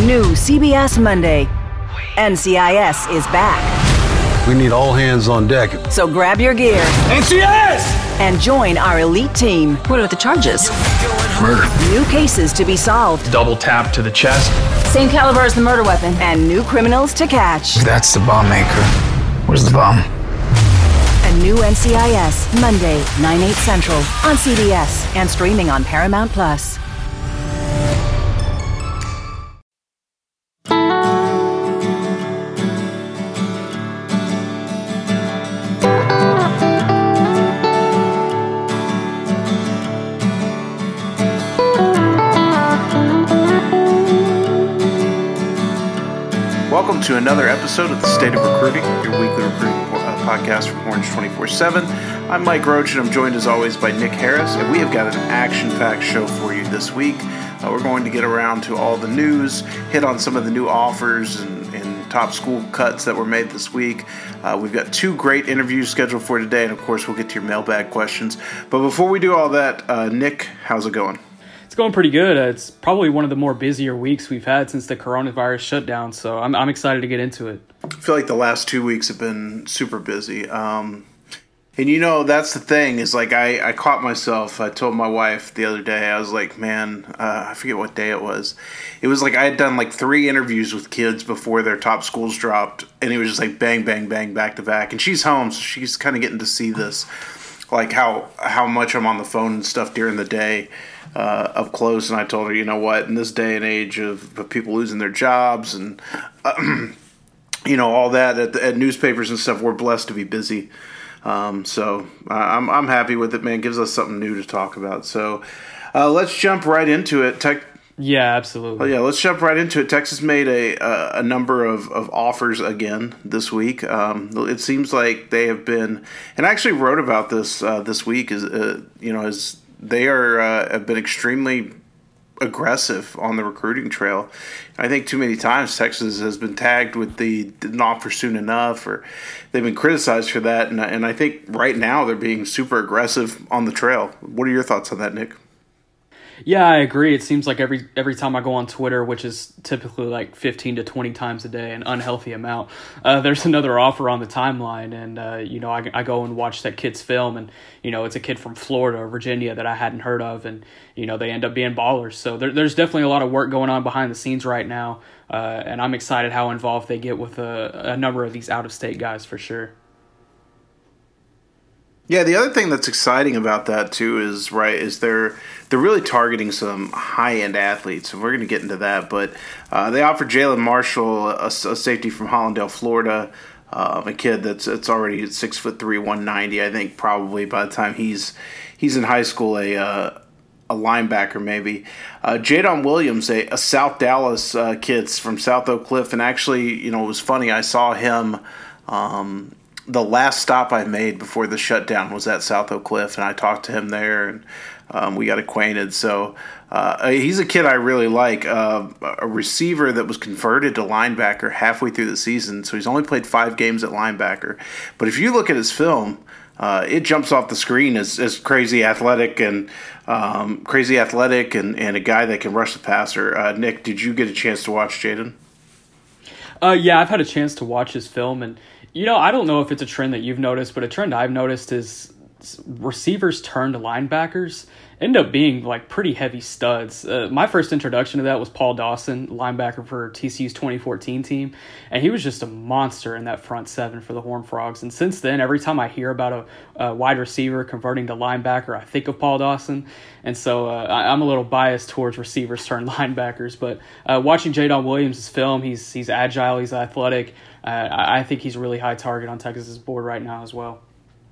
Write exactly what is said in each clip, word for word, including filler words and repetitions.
New C B S Monday. N C I S is back. We need all hands on deck. So grab your gear. N C I S! And join our elite team. What are the charges? Murder. New cases to be solved. Double tap to the chest. Same caliber as the murder weapon. And new criminals to catch. That's the bomb maker. Where's the bomb? A new N C I S, Monday, nine, eight Central, on C B S and streaming on Paramount Plus. Welcome to another episode of The State of Recruiting, your weekly recruiting uh, podcast from Orange twenty-four seven. I'm Mike Roach, and I'm joined as always by Nick Harris, and we have got an action-packed show for you this week. Uh, we're going to get around to all the news, hit on some of the new offers and, and top school cuts that were made this week. Uh, we've got two great interviews scheduled for today, and of course we'll get to your mailbag questions. But before we do all that, uh, Nick, how's it going? It's going pretty good. Uh, it's probably one of the more busier weeks we've had since the coronavirus shutdown, so I'm I'm excited to get into it. I feel like the last two weeks have been super busy. Um, and you know, that's the thing is like I, I caught myself. I told my wife the other day, I was like, man, uh, I forget what day it was. It was like I had done like three interviews with kids before their top schools dropped, and it was just like bang, bang, bang, back to back. And she's home, so she's kind of getting to see this, like how how much I'm on the phone and stuff during the day. Uh, up close, and I told her, you know what, in this day and age of, of people losing their jobs and, uh, you know, all that at, at newspapers and stuff, we're blessed to be busy. Um, so uh, I'm I'm happy with it, man. It gives us something new to talk about. So uh, let's jump right into it. Tech. Yeah, absolutely. Oh, yeah, let's jump right into it. Texas made a a, a number of, of offers again this week. Um, it seems like they have been, and I actually wrote about this uh, this week. Is uh, you know as They are uh, have been extremely aggressive on the recruiting trail. I think too many times Texas has been tagged with the didn't offer soon enough, or they've been criticized for that. And, and I think right now they're being super aggressive on the trail. What are your thoughts on that, Nick? Yeah, I agree. It seems like every every time I go on Twitter, which is typically like fifteen to twenty times a day, an unhealthy amount, uh, there's another offer on the timeline. And, uh, you know, I, I go and watch that kid's film, and, you know, it's a kid from Florida or Virginia that I hadn't heard of. And, you know, they end up being ballers. So there, there's definitely a lot of work going on behind the scenes right now. Uh, and I'm excited how involved they get with a, a number of these out-of-state guys for sure. Yeah, the other thing that's exciting about that too is right is they're they're really targeting some high end athletes, and we're going to get into that. But uh, they offered Jalen Marshall, a, a safety from Hollandale, Florida, um, a kid that's that's already six foot three, one ninety. I think probably by the time he's he's in high school, a uh, a linebacker maybe. Uh, Jadon Williams, a, a South Dallas uh, kid from South Oak Cliff, and actually, you know, it was funny. I saw him. Um, The last stop I made before the shutdown was at South Oak Cliff, and I talked to him there, and um, we got acquainted. So uh, he's a kid I really like, uh, a receiver that was converted to linebacker halfway through the season. So he's only played five games at linebacker. But if you look at his film, uh, it jumps off the screen as, as crazy athletic and um, crazy athletic and, and a guy that can rush the passer. Uh, Nick, did you get a chance to watch Jadon? Uh, yeah, I've had a chance to watch his film, and you know, I don't know if it's a trend that you've noticed, but a trend I've noticed is receivers turn to linebackers end up being like pretty heavy studs. Uh, my first introduction to that was Paul Dawson, linebacker for T C U's twenty fourteen team, and he was just a monster in that front seven for the Horned Frogs. And since then, every time I hear about a, a wide receiver converting to linebacker, I think of Paul Dawson. And so uh, I, I'm a little biased towards receivers turn linebackers. But uh, watching Jadon Williams' film, he's he's agile, he's athletic. Uh, I think he's a really high target on Texas's board right now as well.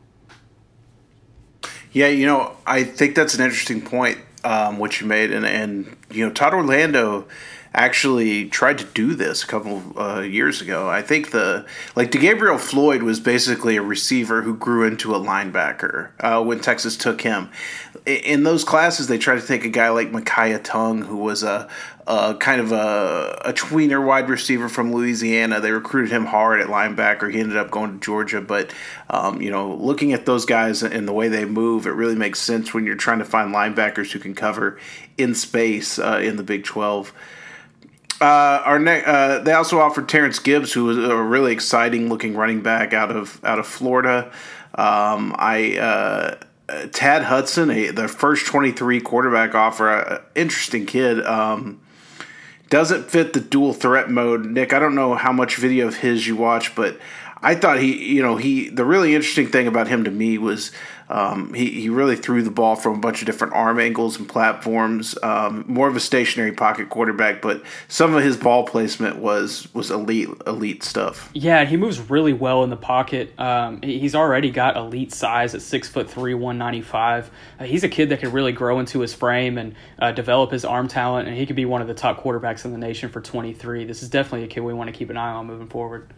Yeah, you know, I think that's an interesting point, um, what you made. And, and, you know, Todd Orlando actually tried to do this a couple uh, years ago. I think the, like, DeGabriel Floyd was basically a receiver who grew into a linebacker uh, when Texas took him. In those classes, they tried to take a guy like Micaiah Tongue, who was a, a kind of a, a tweener wide receiver from Louisiana. They recruited him hard at linebacker. He ended up going to Georgia. But, um, you know, looking at those guys and the way they move, it really makes sense when you're trying to find linebackers who can cover in space uh, in the Big twelve. Uh, our ne- uh, they also offered Terrence Gibbs, who was a really exciting looking running back out of out of Florida. Um, I uh, Tad Hudson, a, the first twenty-three quarterback offer, uh, interesting kid. Um, doesn't fit the dual threat mode. Nick, I don't know how much video of his you watch, but I thought he, you know, he. The really interesting thing about him to me was um, he he really threw the ball from a bunch of different arm angles and platforms. Um, more of a stationary pocket quarterback, but some of his ball placement was was elite elite stuff. Yeah, he moves really well in the pocket. Um, he's already got elite size at six foot three, one ninety five. Uh, he's a kid that could really grow into his frame and uh, develop his arm talent, and he could be one of the top quarterbacks in the nation for twenty-three. This is definitely a kid we want to keep an eye on moving forward.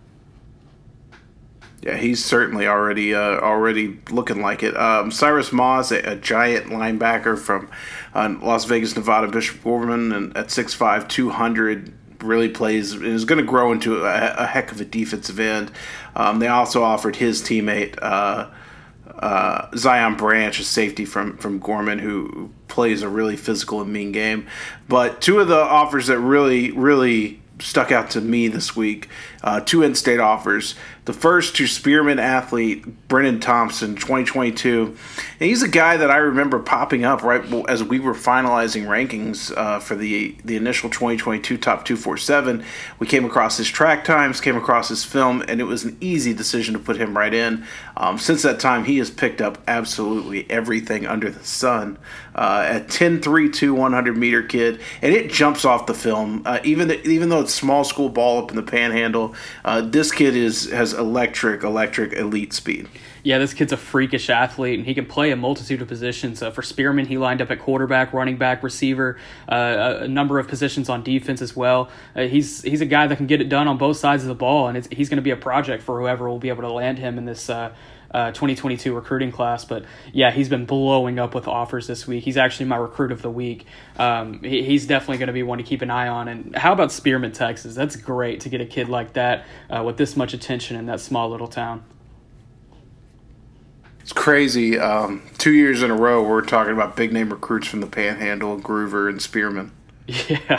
Yeah, he's certainly already uh, already looking like it. Um, Cyrus Moss, a, a giant linebacker from uh, Las Vegas, Nevada, Bishop Gorman, and at six five, two hundred, really plays and is going to grow into a, a heck of a defensive end. Um, they also offered his teammate uh, uh, Zion Branch, a safety from from Gorman, who plays a really physical and mean game. But two of the offers that really really stuck out to me this week, uh, two in-state offers. The first to Spearman athlete Brennan Thompson, twenty twenty-two. And he's a guy that I remember popping up right as we were finalizing rankings uh, for the the initial twenty twenty-two Top two forty-seven. We came across his track times, came across his film, and it was an easy decision to put him right in. Um, since that time, he has picked up absolutely everything under the sun. Uh, at ten three two, one hundred meter kid, and it jumps off the film. Uh, even the, even though it's small school ball up in the Panhandle, uh, this kid is has electric, electric elite speed. Yeah, this kid's a freakish athlete, and he can play a multitude of positions. Uh, for Spearman, he lined up at quarterback, running back, receiver, uh, a number of positions on defense as well. Uh, he's he's a guy that can get it done on both sides of the ball, and it's, he's going to be a project for whoever will be able to land him in this uh, uh, twenty twenty-two recruiting class. But yeah, he's been blowing up with offers this week. He's actually my recruit of the week. Um, he, he's definitely going to be one to keep an eye on. And how about Spearman, Texas? That's great to get a kid like that uh, with this much attention in that small little town. It's crazy. Um, two years in a row, we're talking about big name recruits from the Panhandle, Groover and Spearman. Yeah.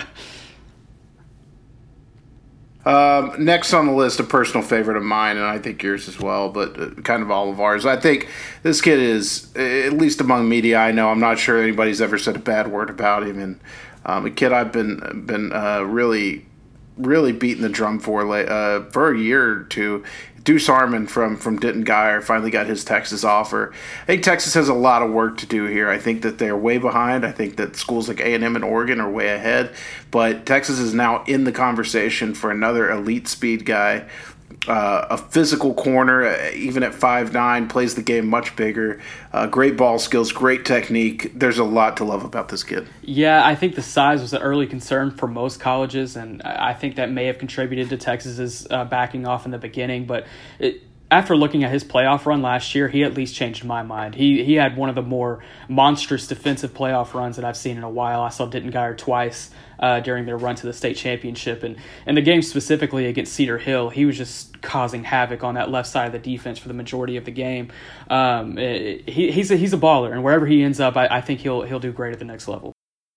Um, next on the list, a personal favorite of mine, and I think yours as well, but uh, kind of all of ours. I think this kid is, at least among media I know, I'm not sure anybody's ever said a bad word about him, and um, a kid I've been been uh, really, really beating the drum for uh, for a year or two. Deuce Harmon from, from Denton Guyer finally got his Texas offer. I think Texas has a lot of work to do here. I think that they're way behind. I think that schools like A and M and Oregon are way ahead. But Texas is now in the conversation for another elite speed guy. Uh, a physical corner, uh, even at five nine, plays the game much bigger. Uh, great ball skills, great technique. There's a lot to love about this kid. Yeah, I think the size was an early concern for most colleges, and I think that may have contributed to Texas's uh, backing off in the beginning. But it, after looking at his playoff run last year, he at least changed my mind. He he had one of the more monstrous defensive playoff runs that I've seen in a while. I saw Denton Guyer twice uh, during their run to the state championship. And in the game specifically against Cedar Hill, he was just causing havoc on that left side of the defense for the majority of the game. Um, it, he, he's, a, he's a baller, and wherever he ends up, I, I think he'll he'll do great at the next level.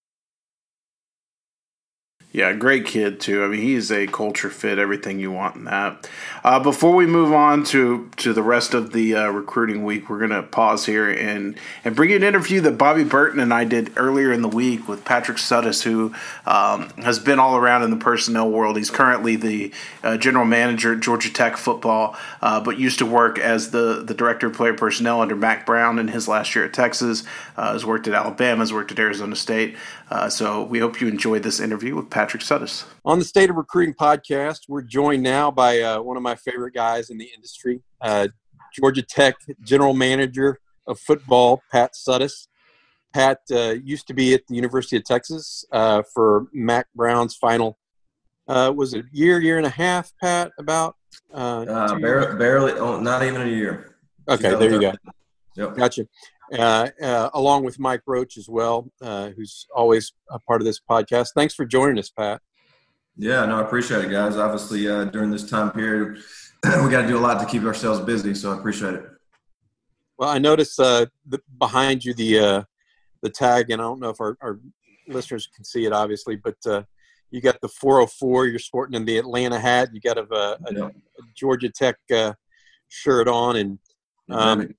Yeah, great kid, too. I mean, he's a culture fit, everything you want in that. Uh, before we move on to, to the rest of the uh, recruiting week, we're going to pause here and, and bring you an interview that Bobby Burton and I did earlier in the week with Patrick Suddes, who um, has been all around in the personnel world. He's currently the uh, general manager at Georgia Tech football, uh, but used to work as the, the director of player personnel under Mack Brown in his last year at Texas. Uh, has worked at Alabama, has worked at Arizona State. Uh, so we hope you enjoyed this interview with Patrick Suddes. On the State of Recruiting podcast, we're joined now by uh, one of my favorite guys in the industry, uh, Georgia Tech general manager of football, Pat Suddes. Pat uh, used to be at the University of Texas uh, for Mack Brown's final, uh, was it a year, year and a half, Pat, about? Uh, uh, barely, barely oh, not even a year. Okay, there you go. Yep. Gotcha. Uh, uh, along with Mike Roach as well, uh, who's always a part of this podcast. Thanks for joining us, Pat. Yeah, no, I appreciate it, guys. Obviously, uh, during this time period, we got to do a lot to keep ourselves busy, so I appreciate it. Well, I noticed uh, the, behind you the uh, the tag, and I don't know if our, our listeners can see it, obviously, but uh, you got the four oh four. You're sporting in the Atlanta hat. You got a, a, Yeah. a Georgia Tech uh, shirt on, and um,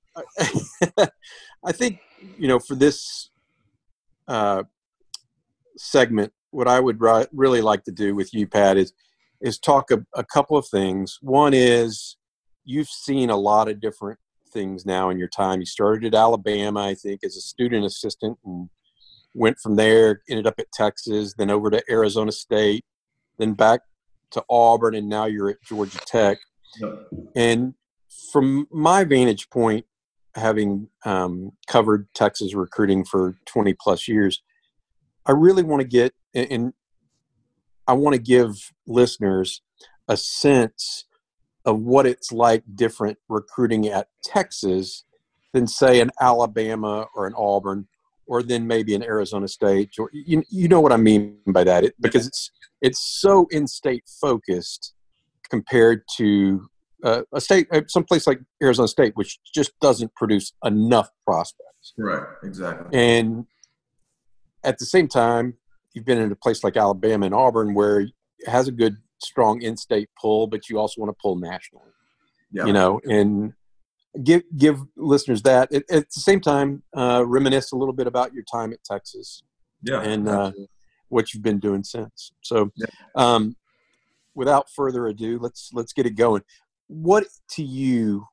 I think you know for this uh, segment, what I would ri- really like to do with you, Pat, is is talk a, a couple of things. One is you've seen a lot of different things now in your time. You started at Alabama, I think, as a student assistant, and went from there, ended up at Texas, then over to Arizona State, then back to Auburn, and now you're at Georgia Tech. Yep. And from my vantage point, having um, covered Texas recruiting for twenty plus years, I really want to get, and I want to give listeners a sense of what it's like different recruiting at Texas than, say, an Alabama or an Auburn, or then maybe an Arizona State. Or, you, you know what I mean by that, it, because it's it's so in-state focused compared to uh, a state, someplace like Arizona State, which just doesn't produce enough prospects. Right, exactly. And at the same time, you've been in a place like Alabama and Auburn where it has a good, strong in-state pull, but you also want to pull nationally. Yeah. You know, and give give listeners that. At, at the same time, uh, reminisce a little bit about your time at Texas. Yeah. And uh, what you've been doing since. So, Yeah. um, without further ado, let's let's get it going. What to you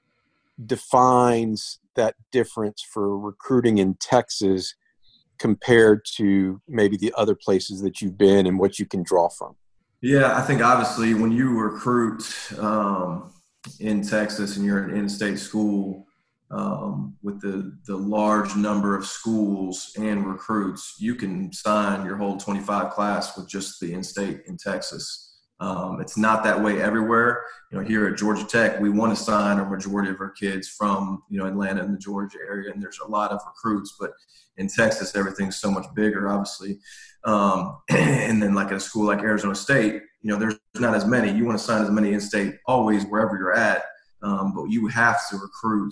defines that difference for recruiting in Texas compared to maybe the other places that you've been, and what you can draw from? Yeah, I think obviously when you recruit um, in Texas and you're an in-state school, um, with the, the large number of schools and recruits, you can sign your whole twenty-five class with just the in-state in Texas. Um, it's not that way everywhere. You know, here at Georgia Tech, we want to sign a majority of our kids from, you know, Atlanta and the Georgia area, and there's a lot of recruits. But in Texas, everything's so much bigger, obviously. Um, and then like at a school like Arizona State, you know, there's not as many. You want to sign as many in-state always wherever you're at, um, but you have to recruit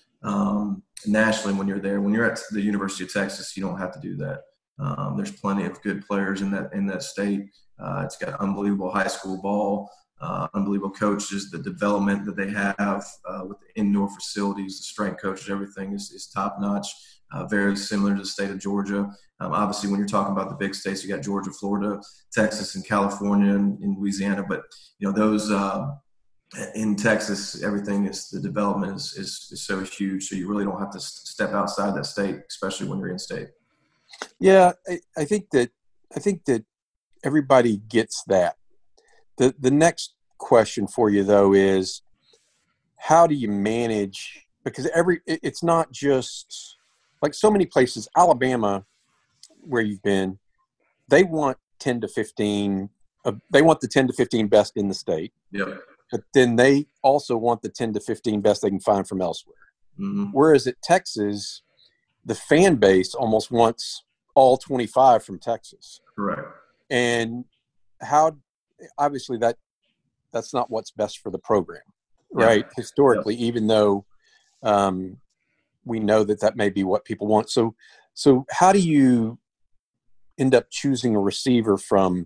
um, nationally when you're there. When you're at the University of Texas, you don't have to do that. Um, there's plenty of good players in that in that state. Uh, it's got unbelievable high school ball, uh, unbelievable coaches. The development that they have uh, with the indoor facilities, the strength coaches, everything is, is top notch. Uh, very similar to the state of Georgia. Um, obviously, when you're talking about the big states, you got Georgia, Florida, Texas, and California, and, and Louisiana. But you know those uh, in Texas, everything is the development is, is is so huge. So you really don't have to step outside that state, especially when you're in state. Yeah, I, I think that I think that everybody gets that. The the next question for you though is, how do you manage? Because every it, it's not just like so many places. Alabama, where you've been, they want ten to fifteen. Uh, they want the ten to fifteen best in the state. Yep. But then they also want the ten to fifteen best they can find from elsewhere. Mm-hmm. Whereas at Texas, the fan base almost wants all twenty-five from Texas. Correct. And how, obviously that that's not what's best for the program, right? Yeah. Historically, yeah. Even though um, we know that that may be what people want. So, so how do you end up choosing a receiver from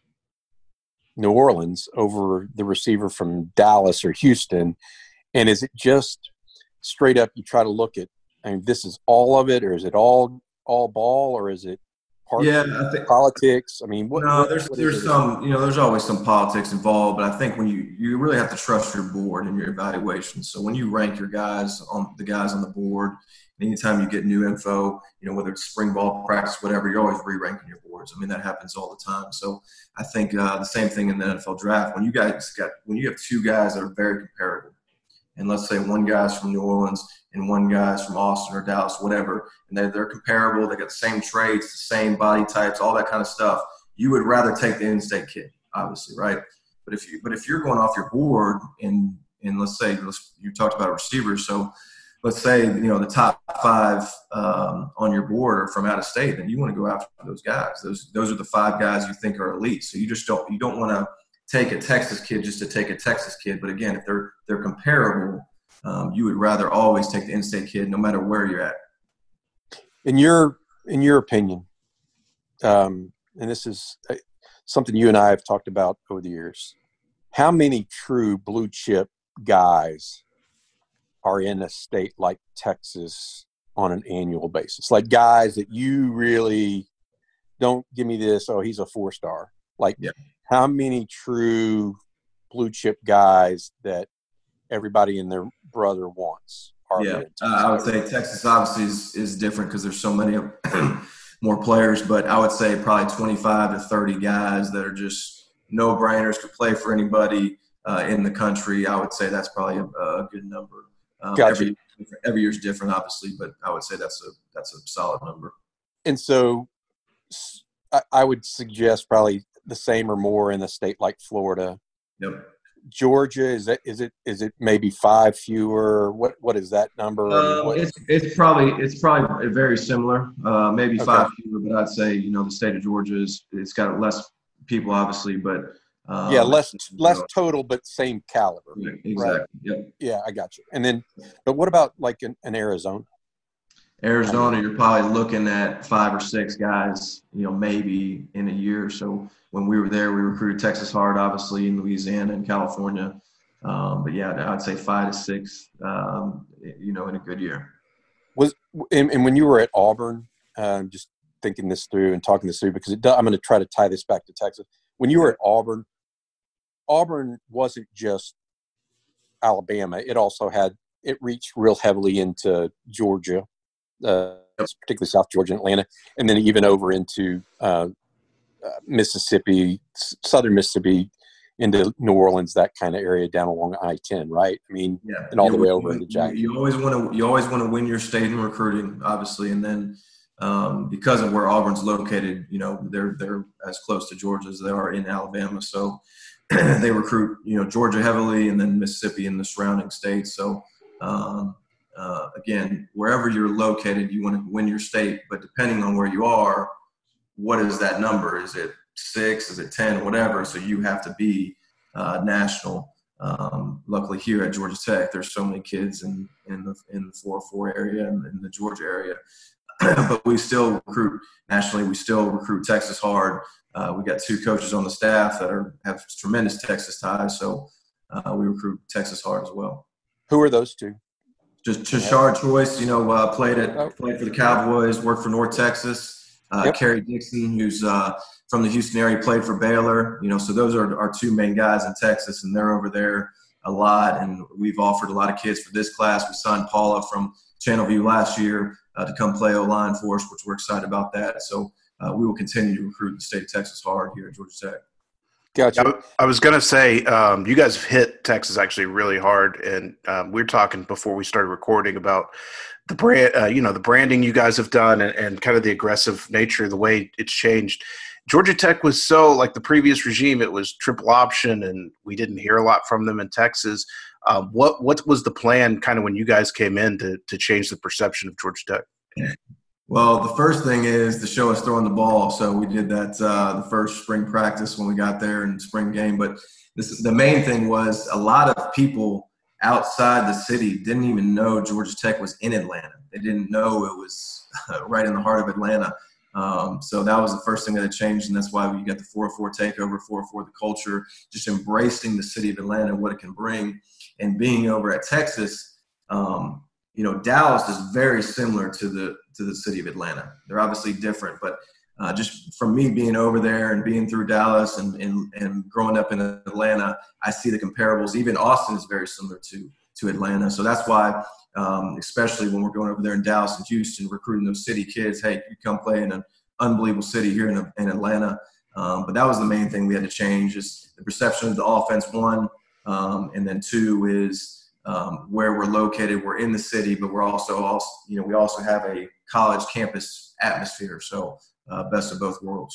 New Orleans over the receiver from Dallas or Houston? And is it just straight up you try to look at, I mean, this is all of it, or is it all all ball, or is it part yeah, of I think, politics? I mean, what, no, what, there's what there's some, you know, there's always some politics involved, but I think when you you really have to trust your board and your evaluation. So when you rank your guys on the guys on the board, anytime you get new info, you know, whether it's spring ball practice, whatever, you're always re-ranking your boards. I mean, that happens all the time. So I think uh, the same thing in the N F L draft. When you guys got when you have two guys that are very comparable, and let's say one guy's from New Orleans and one guy's from Austin or Dallas, whatever, and they're, they're comparable, they got the same traits, the same body types, all that kind of stuff, you would rather take the in-state kid, obviously, right? But if you but if you're going off your board and and let's say let's, you talked about receivers, so let's say you know the top five um, on your board are from out of state, then you want to go after those guys. Those those are the five guys you think are elite. So you just don't you don't want to take a Texas kid just to take a Texas kid. But again, if they're they're comparable, um, you would rather always take the in-state kid, no matter where you're at. In your in your opinion, um, and this is something you and I have talked about over the years. How many true blue chip guys are in a state like Texas on an annual basis? Like guys that you really don't give me this, oh, he's a four star. Like yeah. How many true blue chip guys that everybody and their brother wants are yeah. there? Uh, I would say Texas obviously is, is different because there's so many more players, but I would say probably twenty-five to thirty guys that are just no-brainers, could play for anybody uh, in the country. I would say that's probably a, a good number. Um, gotcha. Every, every year's different, obviously, but I would say that's a that's a solid number. And so I, I would suggest probably the same or more in a state like Florida. Yep. Georgia, is that is it is it maybe five fewer? What what is that number? Uh, what, it's it's probably it's probably very similar. Uh, maybe okay. five fewer, but I'd say you know the state of Georgia is it's got less people, obviously, but um, yeah, less less know, total, but same caliber. Yeah, exactly. Right? Yep. Yeah, I got you. And then, but what about like in, in Arizona? Arizona, you're probably looking at five or six guys, you know, maybe in a year. So when we were there, we recruited Texas hard, obviously, in Louisiana and California. Um, but yeah, I'd say five to six, um, you know, in a good year. Was and, and when you were at Auburn, uh, just thinking this through and talking this through, because it does, I'm going to try to tie this back to Texas. When you were at Auburn, Auburn wasn't just Alabama. It also had it reached real heavily into Georgia. Uh, particularly South Georgia and Atlanta, and then even over into uh, uh, Mississippi, s- southern Mississippi, into New Orleans, that kind of area down along I ten, right? I mean, yeah. and all you, the way over you, into Jacksonville. You always want to you always want to win your state in recruiting, obviously, and then um, because of where Auburn's located, you know, they're they're as close to Georgia as they are in Alabama, so they recruit, you know, Georgia heavily, and then Mississippi and the surrounding states. So. Um, Uh, again, wherever you're located, you want to win your state, but depending on where you are, what is that number? Is it six? Is it ten? Whatever. So you have to be uh, national. Um, luckily here at Georgia Tech, there's so many kids in, in the in the four oh four area and in the Georgia area, but we still recruit nationally. We still recruit Texas hard. Uh, we got two coaches on the staff that are have tremendous Texas ties, so uh, we recruit Texas hard as well. Who are those two? Just Tashard Choice, you know, uh, played at played for the Cowboys, worked for North Texas. Uh, yep. Kerry Dixon, who's uh, from the Houston area, played for Baylor. You know, so those are our two main guys in Texas, and they're over there a lot. And we've offered a lot of kids for this class. We signed Paula from Channelview last year uh, to come play O-line for us, which we're excited about that. So uh, we will continue to recruit the state of Texas hard here at Georgia Tech. Gotcha. I was going to say, um, you guys have hit Texas actually really hard, and um, we were talking before we started recording about the brand, uh, you know, the branding you guys have done, and, and kind of the aggressive nature, the way it's changed. Georgia Tech was so like the previous regime; it was triple option, and we didn't hear a lot from them in Texas. Um, what what was the plan, kind of when you guys came in to to change the perception of Georgia Tech? Well, the first thing is to show us throwing the ball. So we did that uh, the first spring practice when we got there in spring game. But this is, the main thing was a lot of people outside the city didn't even know Georgia Tech was in Atlanta. They didn't know it was right in the heart of Atlanta. Um, so that was the first thing that had changed, and that's why we got the four oh four takeover, four oh four the culture, just embracing the city of Atlanta and what it can bring. And being over at Texas, um, you know, Dallas is very similar to the to the city of Atlanta. They're obviously different, but uh, just from me being over there and being through Dallas and, and and growing up in Atlanta, I see the comparables. Even Austin is very similar to to Atlanta. So that's why, um, especially when we're going over there in Dallas and Houston, recruiting those city kids, hey, you come play in an unbelievable city here in, in Atlanta. Um, but that was the main thing we had to change, is the perception of the offense, one, um, and then two is – Um, where we're located. We're in the city, but we're also, also, you know, we also have a college campus atmosphere. So uh, best of both worlds.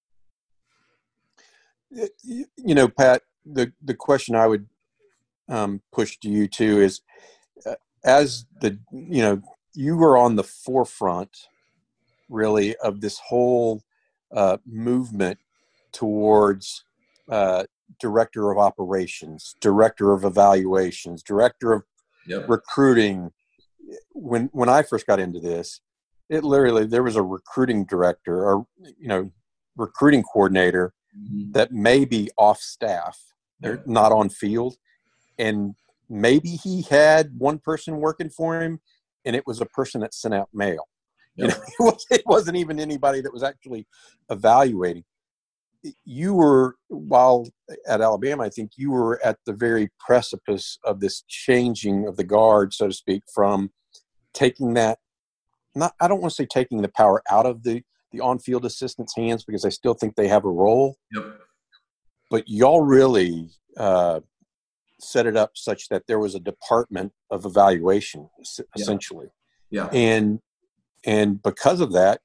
You know, Pat, the, the question I would um, push to you too is, uh, as the, you know, you were on the forefront really of this whole uh, movement towards uh, director of operations, director of evaluations, director of yep. recruiting. When when I first got into this, it literally, there was a recruiting director or, you know, recruiting coordinator mm-hmm. that may be off staff. They're not on field. And maybe he had one person working for him, and it was a person that sent out mail. You know, it, was, it wasn't even anybody that was actually evaluating. You were, while at Alabama, I think you were at the very precipice of this changing of the guard, so to speak, from taking that, not, I don't want to say taking the power out of the, the on-field assistants' hands, because I still think they have a role. Yep. But y'all really uh, set it up such that there was a department of evaluation, essentially. Yeah. yeah. And and because of that,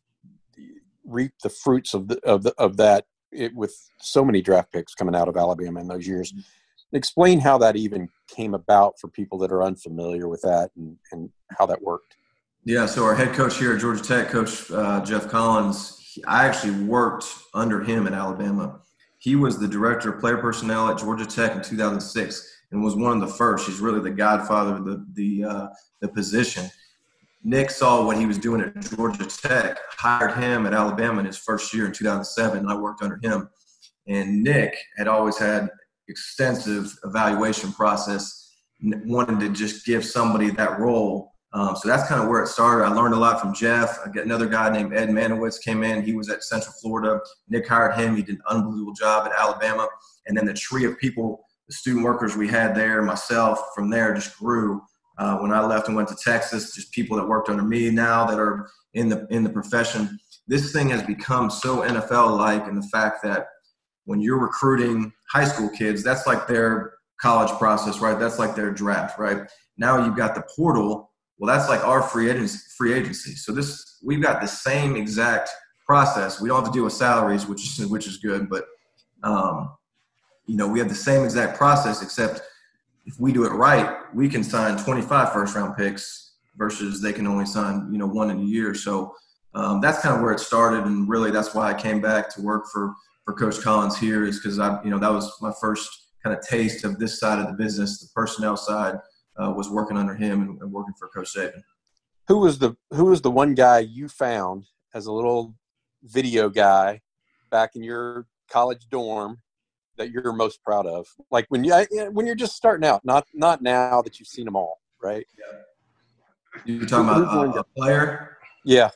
reap the fruits of the of the of that it, with so many draft picks coming out of Alabama in those years. Mm-hmm. Explain how that even came about for people that are unfamiliar with that, and, and how that worked. Yeah, so our head coach here at Georgia Tech, Coach uh, Jeff Collins, he, I actually worked under him at Alabama. He was the director of player personnel at Georgia Tech in two thousand six and was one of the first. He's really the godfather of the the, uh, the position. Nick saw what he was doing at Georgia Tech, hired him at Alabama in his first year in two thousand seven, and I worked under him. And Nick had always had extensive evaluation process, wanted to just give somebody that role. Um, so that's kind of where it started. I learned a lot from Jeff. I got another guy named Ed Manowitz came in. He was at Central Florida. Nick hired him. He did an unbelievable job at Alabama. And then the tree of people, the student workers we had there, myself, from there just grew. Uh, when I left and went to Texas, just people that worked under me now that are in the in the profession. This thing has become so N F L-like in the fact that when you're recruiting high school kids, that's like their college process, right? That's like their draft, right? Now you've got the portal. Well, that's like our free agency. Free agency. So this, we've got the same exact process. We don't have to deal with salaries, which is which is good, but um, you know, we have the same exact process, except if we do it right, we can sign twenty-five first-round picks versus they can only sign, you know, one in a year. So um, that's kind of where it started, and really that's why I came back to work for for Coach Collins here, is because I, you know, that was my first kind of taste of this side of the business, the personnel side. Uh, was working under him and, and working for Coach Saban. Who was the Who was the one guy you found as a little video guy back in your college dorm that you're most proud of? Like when you when you're just starting out, not not now that you've seen them all, right? Yeah. You're talking Who, about uh, a player? Yeah.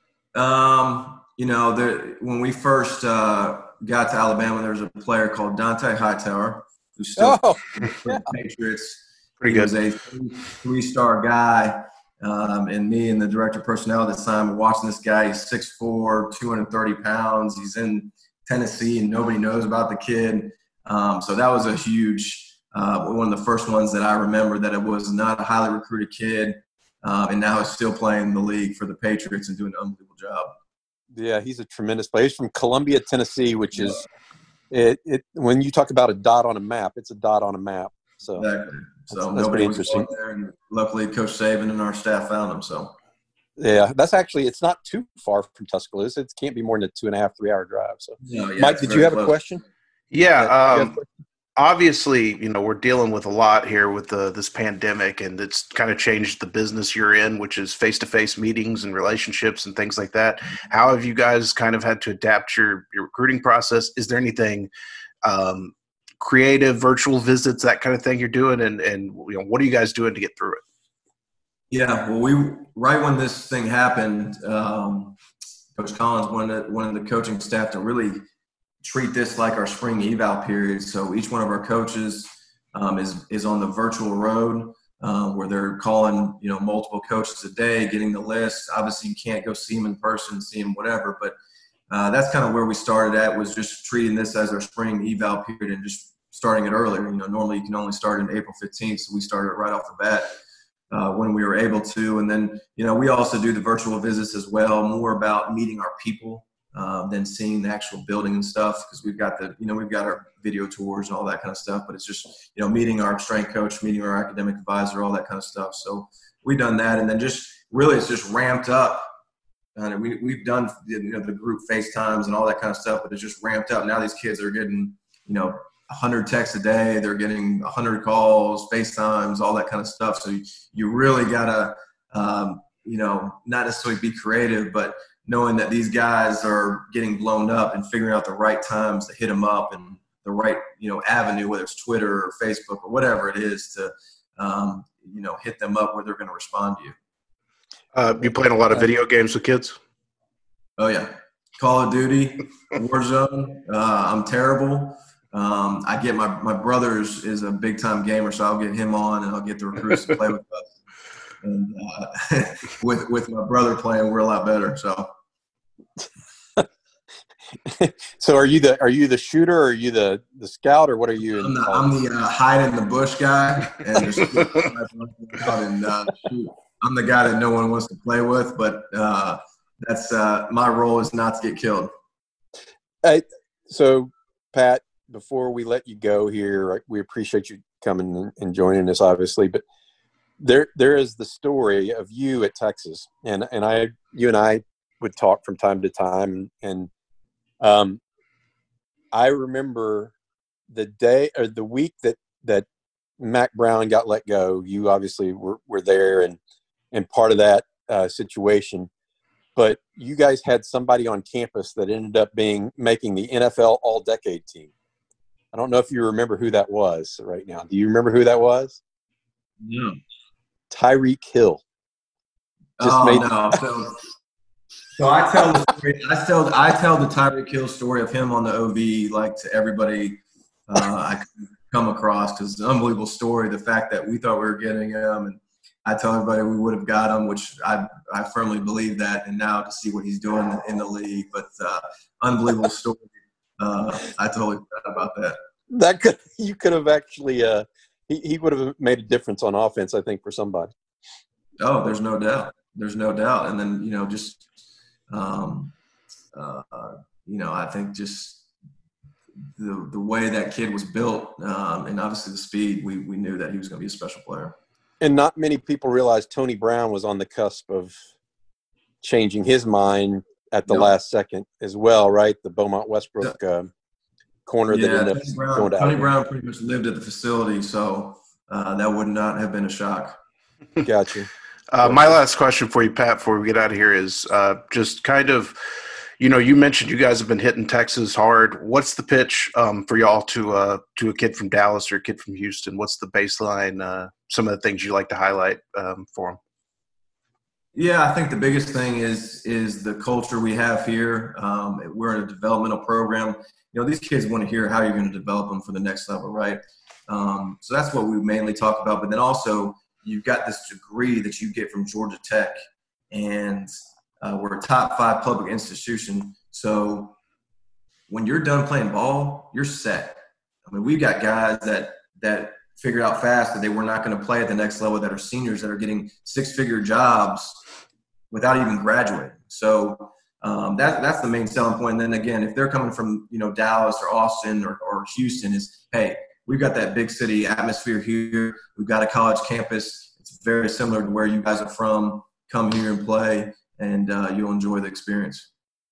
Um, you know, there, when we first uh, got to Alabama, there was a player called Dante Hightower who's still oh, for yeah. the Patriots. Pretty he good. was a three-star guy, um, and me and the director of personnel at the time were watching this guy. He's six foot four, two hundred thirty pounds. He's in Tennessee, and nobody knows about the kid. Um, so that was a huge uh, – one of the first ones that I remember, that it was not a highly recruited kid, uh, and now he's still playing in the league for the Patriots and doing an unbelievable job. Yeah, he's a tremendous player. He's from Columbia, Tennessee, which yeah. is it, – it, when you talk about a dot on a map, it's a dot on a map. So exactly. So that's, that's nobody was going there, and luckily Coach Saban and our staff found him. So yeah, that's actually, it's not too far from Tuscaloosa. It can't be more than a two and a half, three hour drive. So no, yeah, Mike, did you have close. a question? Yeah. yeah um, obviously, you know, we're dealing with a lot here with the, this pandemic, and it's kind of changed the business you're in, which is face-to-face meetings and relationships and things like that. How have you guys kind of had to adapt your, your recruiting process? Is there anything um, creative, virtual visits, that kind of thing you're doing, and and you know, what are you guys doing to get through it? Yeah, well, we right when this thing happened, um, Coach Collins wanted one of the coaching staff to really treat this like our spring eval period. So each one of our coaches um, is is on the virtual road uh, where they're calling, you know, multiple coaches a day, getting the list. Obviously, you can't go see them in person, see them whatever, but uh, that's kind of where we started at, was just treating this as our spring eval period and just starting it earlier. You know, normally you can only start in April fifteenth, so we started right off the bat uh, when we were able to. And then, you know, we also do the virtual visits as well, more about meeting our people uh, than seeing the actual building and stuff, because we've got the, you know, we've got our video tours and all that kind of stuff, but it's just, you know, meeting our strength coach, meeting our academic advisor, all that kind of stuff. So we've done that, and then just really it's just ramped up. And we, we've done, you know, the group FaceTimes and all that kind of stuff, but it's just ramped up. Now these kids are getting, you know, one hundred texts a day. They're getting one hundred calls, FaceTimes, all that kind of stuff. So you, you really got to, um, you know, not necessarily be creative, but knowing that these guys are getting blown up and figuring out the right times to hit them up and the right, you know, avenue, whether it's Twitter or Facebook or whatever it is to, um, you know, hit them up where they're going to respond to you. Uh, you playing a lot of video games with kids? Oh, yeah. Call of Duty, Warzone. Uh, I'm terrible. Um, I get my, my brother is, is a big-time gamer, so I'll get him on and I'll get the recruits to play with us. And uh, with with my brother playing, we're a lot better. So, so are you the are you the shooter, or are you the, the scout, or what are you? I'm the, I'm the uh, hide in the bush guy, and just out and uh, shoot. I'm the guy that no one wants to play with, but uh, that's uh, my role is not to get killed. Hey, so Pat, before we let you go here, we appreciate you coming and joining us, obviously, but there there is the story of you at Texas, and and I you and I would talk from time to time, and um, I remember the day or the week that that Mack Brown got let go. You obviously were were there and and part of that uh, situation. But you guys had somebody on campus that ended up being making the N F L All-Decade team. I don't know if you remember who that was right now. Do you remember who that was? No. Tyreek Hill. Just oh, made no. So, so I tell the story, I tell I tell the Tyreek Hill story of him on the O V like to everybody uh, I come across, because it's an unbelievable story. The fact that we thought we were getting him, and I tell everybody we would have got him, which I I firmly believe that. And now to see what he's doing in the league, but uh, unbelievable story. Uh, I totally forgot about that. That could you could have actually uh, he he would have made a difference on offense, I think, for somebody. Oh, there's no doubt. There's no doubt. And then you know just um, uh, you know I think just the the way that kid was built, um, and obviously the speed, we we knew that he was going to be a special player. And not many people realize Tony Brown was on the cusp of changing his mind at the yep. last second as well, right? The Beaumont Westbrook uh, corner yeah, that ended Tony up Brown, going to Tony Brown pretty much lived at the facility, so uh, that would not have been a shock. Gotcha. uh, my last question for you, Pat, before we get out of here is uh, just kind of, you know, you mentioned you guys have been hitting Texas hard. What's the pitch um, for y'all to uh, to a kid from Dallas or a kid from Houston? What's the baseline, uh, some of the things you like to highlight um, for them? Yeah, I think the biggest thing is is the culture we have here. Um, we're in a developmental program. You know, these kids want to hear how you're going to develop them for the next level, right? Um, so that's what we mainly talk about. But then also you've got this degree that you get from Georgia Tech, and uh, we're a top five public institution. So when you're done playing ball, you're set. I mean, we've got guys that that figured out fast that they were not going to play at the next level, that are seniors that are getting six-figure jobs without even graduating. So um, that, that's the main selling point. And then again, if they're coming from, you know, Dallas or Austin or, or Houston, is, hey, we've got that big city atmosphere here. We've got a college campus. It's very similar to where you guys are from. Come here and play, and uh, you'll enjoy the experience.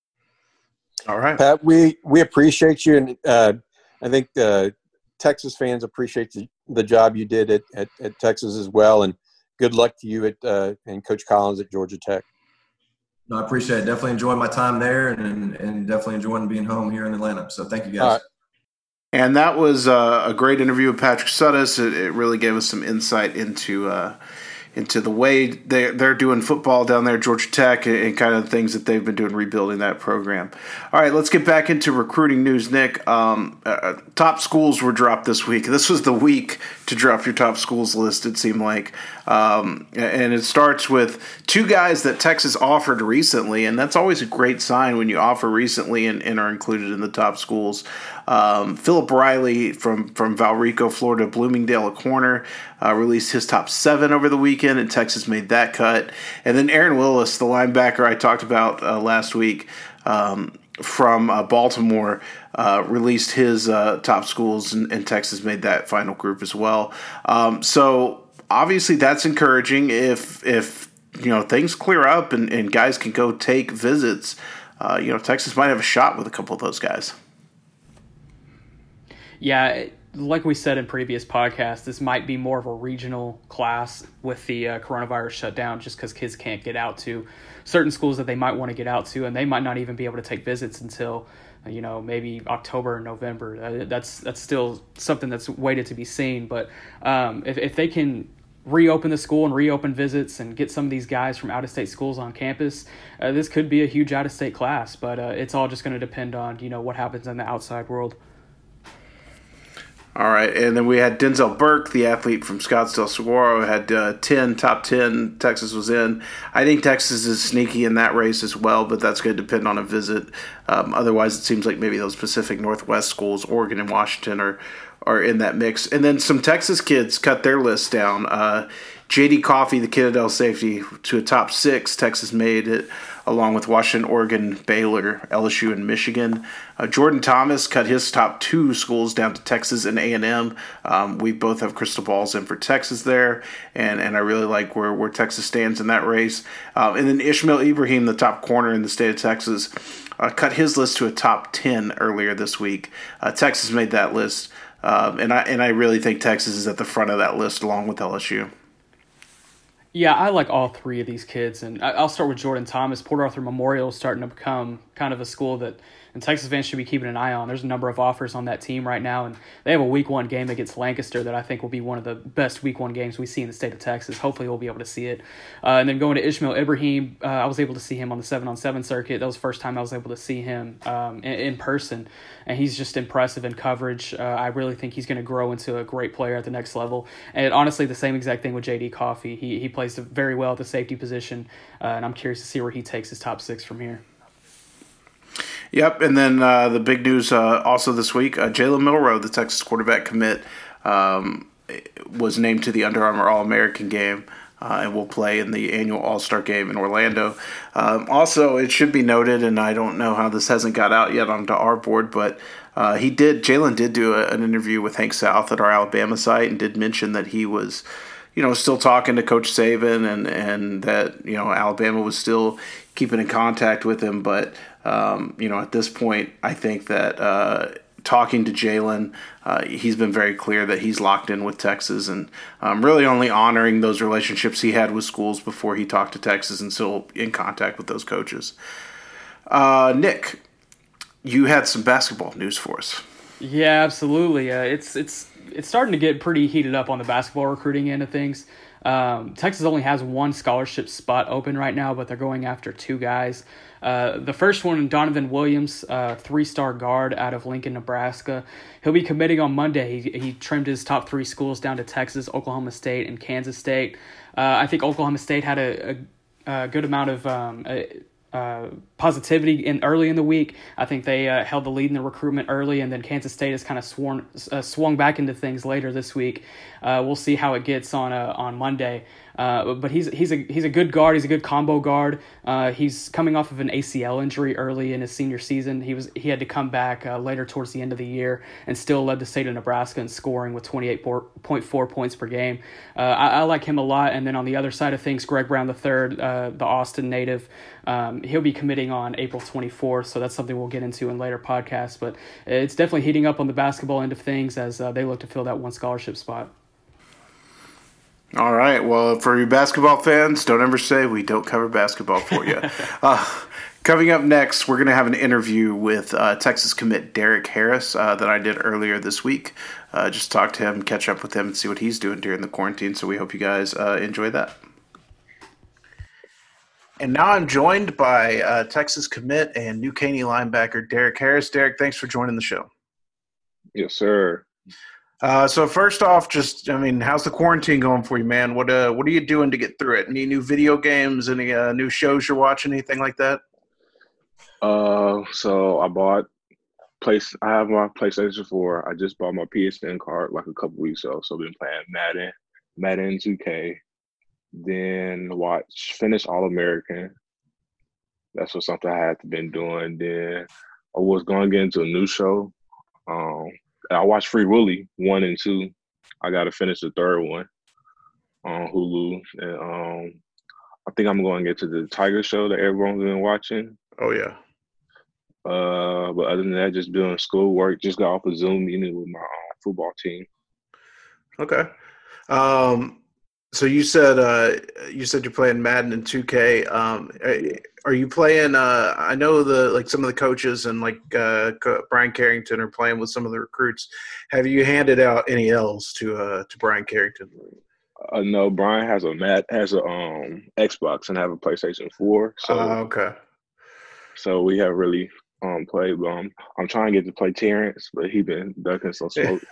All right. Pat, we, we appreciate you. And uh, I think uh, Texas fans appreciate the, the job you did at, at, at Texas as well. And good luck to you at uh, and Coach Collins at Georgia Tech. No, I appreciate it. Definitely enjoying my time there, and, and definitely enjoying being home here in Atlanta. So thank you, guys. All right. And that was uh, a great interview with Patrick Suddes. It, it really gave us some insight into uh, into the way they're, they're doing football down there at Georgia Tech, and, and kind of the things that they've been doing rebuilding that program. All right, let's get back into recruiting news, Nick. Um, uh, top schools were dropped this week. This was the week to drop your top schools list, it seemed like. Um, and it starts with two guys that Texas offered recently, and that's always a great sign when you offer recently and, and are included in the top schools. Um, Philip Riley from, from Valrico, Florida, Bloomingdale, a corner, uh, released his top seven over the weekend, and Texas made that cut. And then Aaron Willis, the linebacker I talked about uh, last week um, from uh, Baltimore, uh, released his uh, top schools, and, and Texas made that final group as well. Um, so obviously that's encouraging. If if you know things clear up and, and guys can go take visits, uh, you know Texas might have a shot with a couple of those guys. Yeah, like we said in previous podcasts, this might be more of a regional class with the uh, coronavirus shutdown, just because kids can't get out to certain schools that they might want to get out to, and they might not even be able to take visits until, you know, maybe October or November. Uh, that's that's still something that's waited to be seen. But um, if if they can reopen the school and reopen visits and get some of these guys from out-of-state schools on campus, uh, this could be a huge out-of-state class. But uh, it's all just going to depend on, you know, what happens in the outside world. All right, and then we had Denzel Burke, the athlete from Scottsdale Saguaro, had uh, ten, top ten, Texas was in. I think Texas is sneaky in that race as well, but that's going to depend on a visit. Um, otherwise, it seems like maybe those Pacific Northwest schools, Oregon and Washington, are are in that mix. And then some Texas kids cut their list down. Uh, J D Coffey, the Kennedale safety, to a top six. Texas made it, along with Washington, Oregon, Baylor, L S U, and Michigan. Uh, Jordan Thomas cut his top two schools down to Texas and A and M. Um, we both have crystal balls in for Texas there, and, and I really like where, where Texas stands in that race. Uh, and then Ishmael Ibrahim, the top corner in the state of Texas, uh, cut his list to a top ten earlier this week. Uh, Texas made that list, um, and I and I really think Texas is at the front of that list along with L S U. Yeah, I like all three of these kids, and I'll start with Jordan Thomas. Port Arthur Memorial is starting to become kind of a school that and Texas fans should be keeping an eye on. There's a number of offers on that team right now, and they have a week one game against Lancaster that I think will be one of the best week one games we see in the state of Texas. Hopefully we'll be able to see it. Uh, and then going to Ishmael Ibrahim, uh, I was able to see him on the seven on seven circuit. That was the first time I was able to see him um, in, in person, and he's just impressive in coverage. Uh, I really think he's going to grow into a great player at the next level. And honestly, the same exact thing with J D Coffey. He, he plays very well at the safety position, uh, and I'm curious to see where he takes his top six from here. Yep, and then uh, the big news uh, also this week, uh, Jalen Milroe, the Texas quarterback commit, um, was named to the Under Armour All-American game uh, and will play in the annual All-Star game in Orlando. Um, also, it should be noted, and I don't know how this hasn't got out yet onto our board, but uh, he did. Jalen did do a, an interview with Hank South at our Alabama site and did mention that he was, you know, still talking to Coach Saban and, and that, you know, Alabama was still keeping in contact with him. But, um, you know, at this point, I think that uh, talking to Jalen, uh, he's been very clear that he's locked in with Texas and um, really only honoring those relationships he had with schools before he talked to Texas and still in contact with those coaches. Uh, Nick, you had some basketball news for us. Yeah, absolutely. Uh, it's it's it's starting to get pretty heated up on the basketball recruiting end of things. Um, Texas only has one scholarship spot open right now, but they're going after two guys. Uh, the first one, Donovan Williams, uh, three-star guard out of Lincoln, Nebraska. He'll be committing on Monday. He, he trimmed his top three schools down to Texas, Oklahoma State, and Kansas State. Uh, I think Oklahoma State had a, a, a good amount of um, a, Uh, positivity in early in the week. I think they uh, held the lead in the recruitment early, and then Kansas State has kind of sworn, uh, swung back into things later this week. Uh, we'll see how it gets on uh, on Monday. Uh, but he's he's a he's a good guard. He's a good combo guard. Uh, he's coming off of an A C L injury early in his senior season. He was he had to come back uh, later towards the end of the year, and still led the state of Nebraska in scoring with twenty-eight point four points per game. Uh, I, I like him a lot. And then on the other side of things, Greg Brown the third, uh, the Austin native, um, he'll be committing on April twenty-fourth. So that's something we'll get into in later podcasts. But it's definitely heating up on the basketball end of things as uh, they look to fill that one scholarship spot. All right. Well, for you basketball fans, don't ever say we don't cover basketball for you. uh, coming up next, we're going to have an interview with uh, Texas commit Derek Harris uh, that I did earlier this week. Uh, just talk to him, catch up with him, and see what he's doing during the quarantine. So we hope you guys uh, enjoy that. And now I'm joined by uh, Texas commit and New Caney linebacker Derek Harris. Derek, thanks for joining the show. Yes, sir. Uh, so first off, just, I mean, how's the quarantine going for you, man? What uh, what are you doing to get through it? Any new video games, any uh, new shows you're watching, anything like that? Uh, so I bought place. I have my PlayStation four. I just bought my P S N card like a couple weeks ago. So I've been playing Madden, Madden two K. Then watch, finish All American. That's what something I had been doing. Then I was going to get into a new show. Um. I watched Free Willy one and two. I got to finish the third one on Hulu. And um, I think I'm going to get to the Tiger show that everyone's been watching. Oh, yeah. Uh, but other than that, just doing schoolwork. Just got off a Zoom meeting with my um, football team. Okay. Um, so you said uh, you said you're playing Madden and two K. Um, are you playing? Uh, I know the like some of the coaches and like uh, Brian Carrington are playing with some of the recruits. Have you handed out any L's to uh, to Brian Carrington? Uh, no, Brian has a Matt has a um Xbox and I have a PlayStation four. So uh, okay. So we have really um played. Um, I'm trying to get to play Terrence, but he's been ducking some smoke.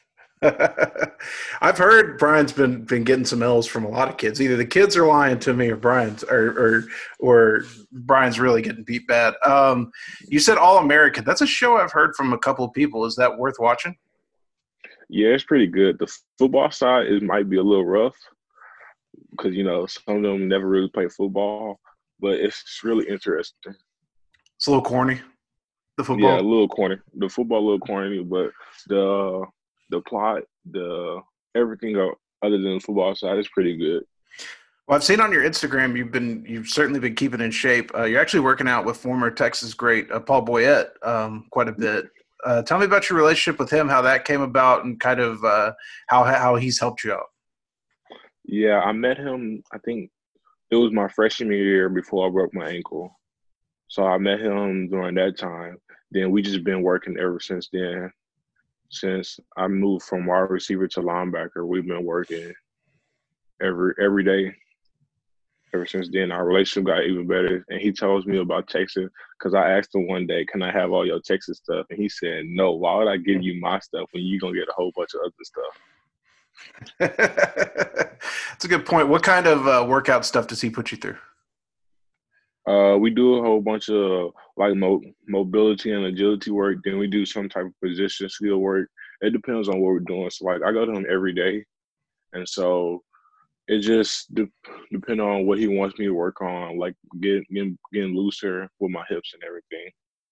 I've heard Brian's been been getting some L's from a lot of kids. Either the kids are lying to me, or Brian's or or, or Brian's really getting beat bad. Um, you said All American. That's a show I've heard from a couple of people. Is that worth watching? Yeah, it's pretty good. The football side it might be a little rough because you know some of them never really play football, but it's really interesting. It's a little corny. The football, yeah, a little corny. The football, a little corny, but the the plot, the everything other than the football side is pretty good. Well, I've seen on your Instagram you've been you've certainly been keeping in shape. Uh, you're actually working out with former Texas great uh, Paul Boyette um, quite a bit. Uh, tell me about your relationship with him, how that came about, and kind of uh, how how he's helped you out. Yeah, I met him. I think it was my freshman year before I broke my ankle. So I met him during that time. Then we just been working ever since then. Since I moved from wide receiver to linebacker, we've been working every every day. Ever since then, our relationship got even better. And he tells me about Texas because I asked him one day, "Can I have all your Texas stuff?" And he said, "No. Why would I give you my stuff when you're gonna get a whole bunch of other stuff?" That's a good point. What kind of uh, workout stuff does he put you through? Uh, we do a whole bunch of like mo- mobility and agility work. Then we do some type of position skill work. It depends on what we're doing. So like I go to him every day, and so it just de- depends on what he wants me to work on, like getting getting, getting looser with my hips and everything.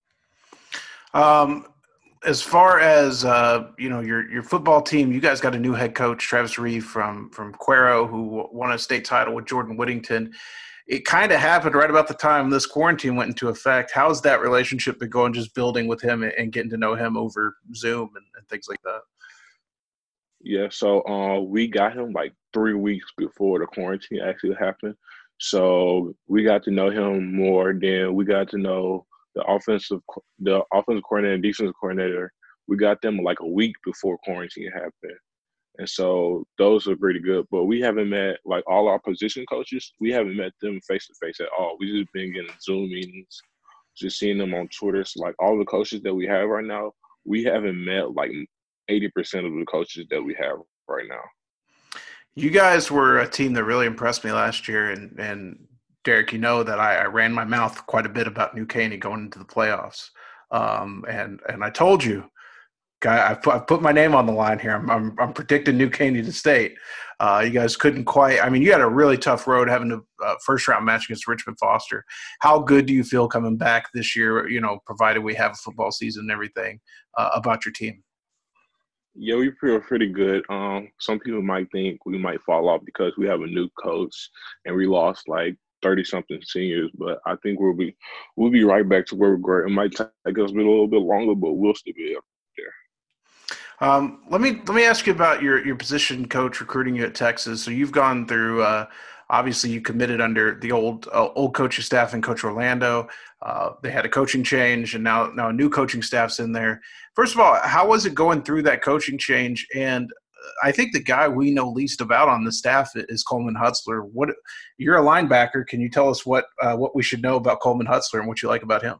Um, as far as uh, you know, your your football team, you guys got a new head coach, Travis Reeve from from Cuero, who won a state title with Jordan Whittington. It kind of happened right about the time this quarantine went into effect. How's that relationship been going, just building with him and getting to know him over Zoom and, and things like that? Yeah, so uh, we got him like three weeks before the quarantine actually happened. So we got to know him more. Then we got to know the offensive the offensive coordinator and defensive coordinator. We got them like a week before quarantine happened. And so those are pretty good. But we haven't met, like, all our position coaches. We haven't met them face-to-face at all. We just been getting Zoom meetings, just seeing them on Twitter. So, like, all the coaches that we have right now, we haven't met, like, eighty percent of the coaches that we have right now. You guys were a team that really impressed me last year. And, and Derek, you know that I, I ran my mouth quite a bit about New Caney going into the playoffs. Um, and, and I told you, I put, I put my name on the line here. I'm, I'm, I'm predicting New Caney to state. Uh, you guys couldn't quite. I mean, you had a really tough road having a uh, first round match against Richmond Foster. How good do you feel coming back this year? You know, provided we have a football season and everything, uh, about your team. Yeah, we feel pretty good. Um, some people might think we might fall off because we have a new coach and we lost like thirty something seniors, but I think we'll be we'll be right back to where we were. It might take us a little bit longer, but we'll still be up there. Um, let me let me ask you about your, your position coach recruiting you at Texas. So you've gone through. Uh, obviously, you committed under the old uh, old coaching staff and Coach Orlando. Uh, they had a coaching change, and now now a new coaching staff's in there. First of all, how was it going through that coaching change? And I think the guy we know least about on the staff is Coleman Hutzler. What you're a linebacker? Can you tell us what uh, what we should know about Coleman Hutzler and what you like about him?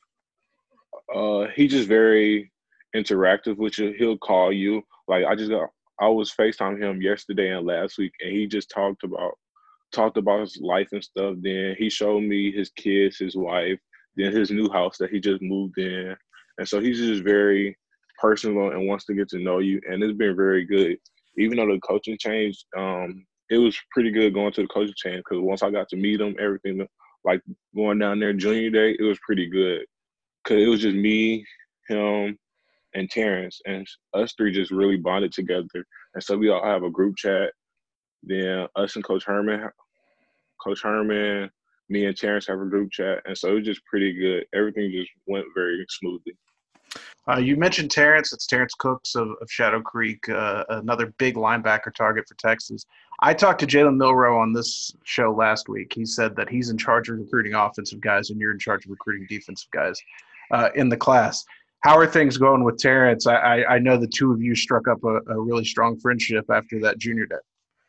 Uh, he's just very interactive with you. He'll call you. Like I just got, I was FaceTime him yesterday and last week, and he just talked about talked about his life and stuff. Then he showed me his kids, his wife, then his new house that he just moved in. And so he's just very personal and wants to get to know you. And it's been very good. Even though the coaching changed, um, it was pretty good going to the coaching change because once I got to meet him, everything, like going down there junior day, it was pretty good. Because it was just me, him, and Terrence, and us three just really bonded together. And so we all have a group chat. Then us and Coach Herman, Coach Herman, me and Terrence have a group chat. And so it was just pretty good. Everything just went very smoothly. Uh, you mentioned Terrence. It's Terrence Cooks of, of Shadow Creek, uh, another big linebacker target for Texas. I talked to Jalen Milroe on this show last week. He said that he's in charge of recruiting offensive guys and you're in charge of recruiting defensive guys uh, in the class. How are things going with Terrence? I, I, I know the two of you struck up a, a really strong friendship after that junior day.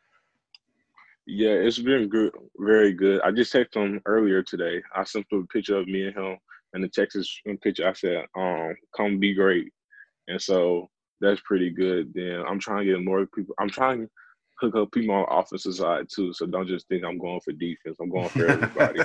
Yeah, it's been good, very good. I just texted him earlier today. I sent him a picture of me and him. And the Texas picture, I said, um, come be great. And so that's pretty good. Then I'm trying to get more people. I'm trying to hook up people on the offensive side too. So don't just think I'm going for defense. I'm going for everybody.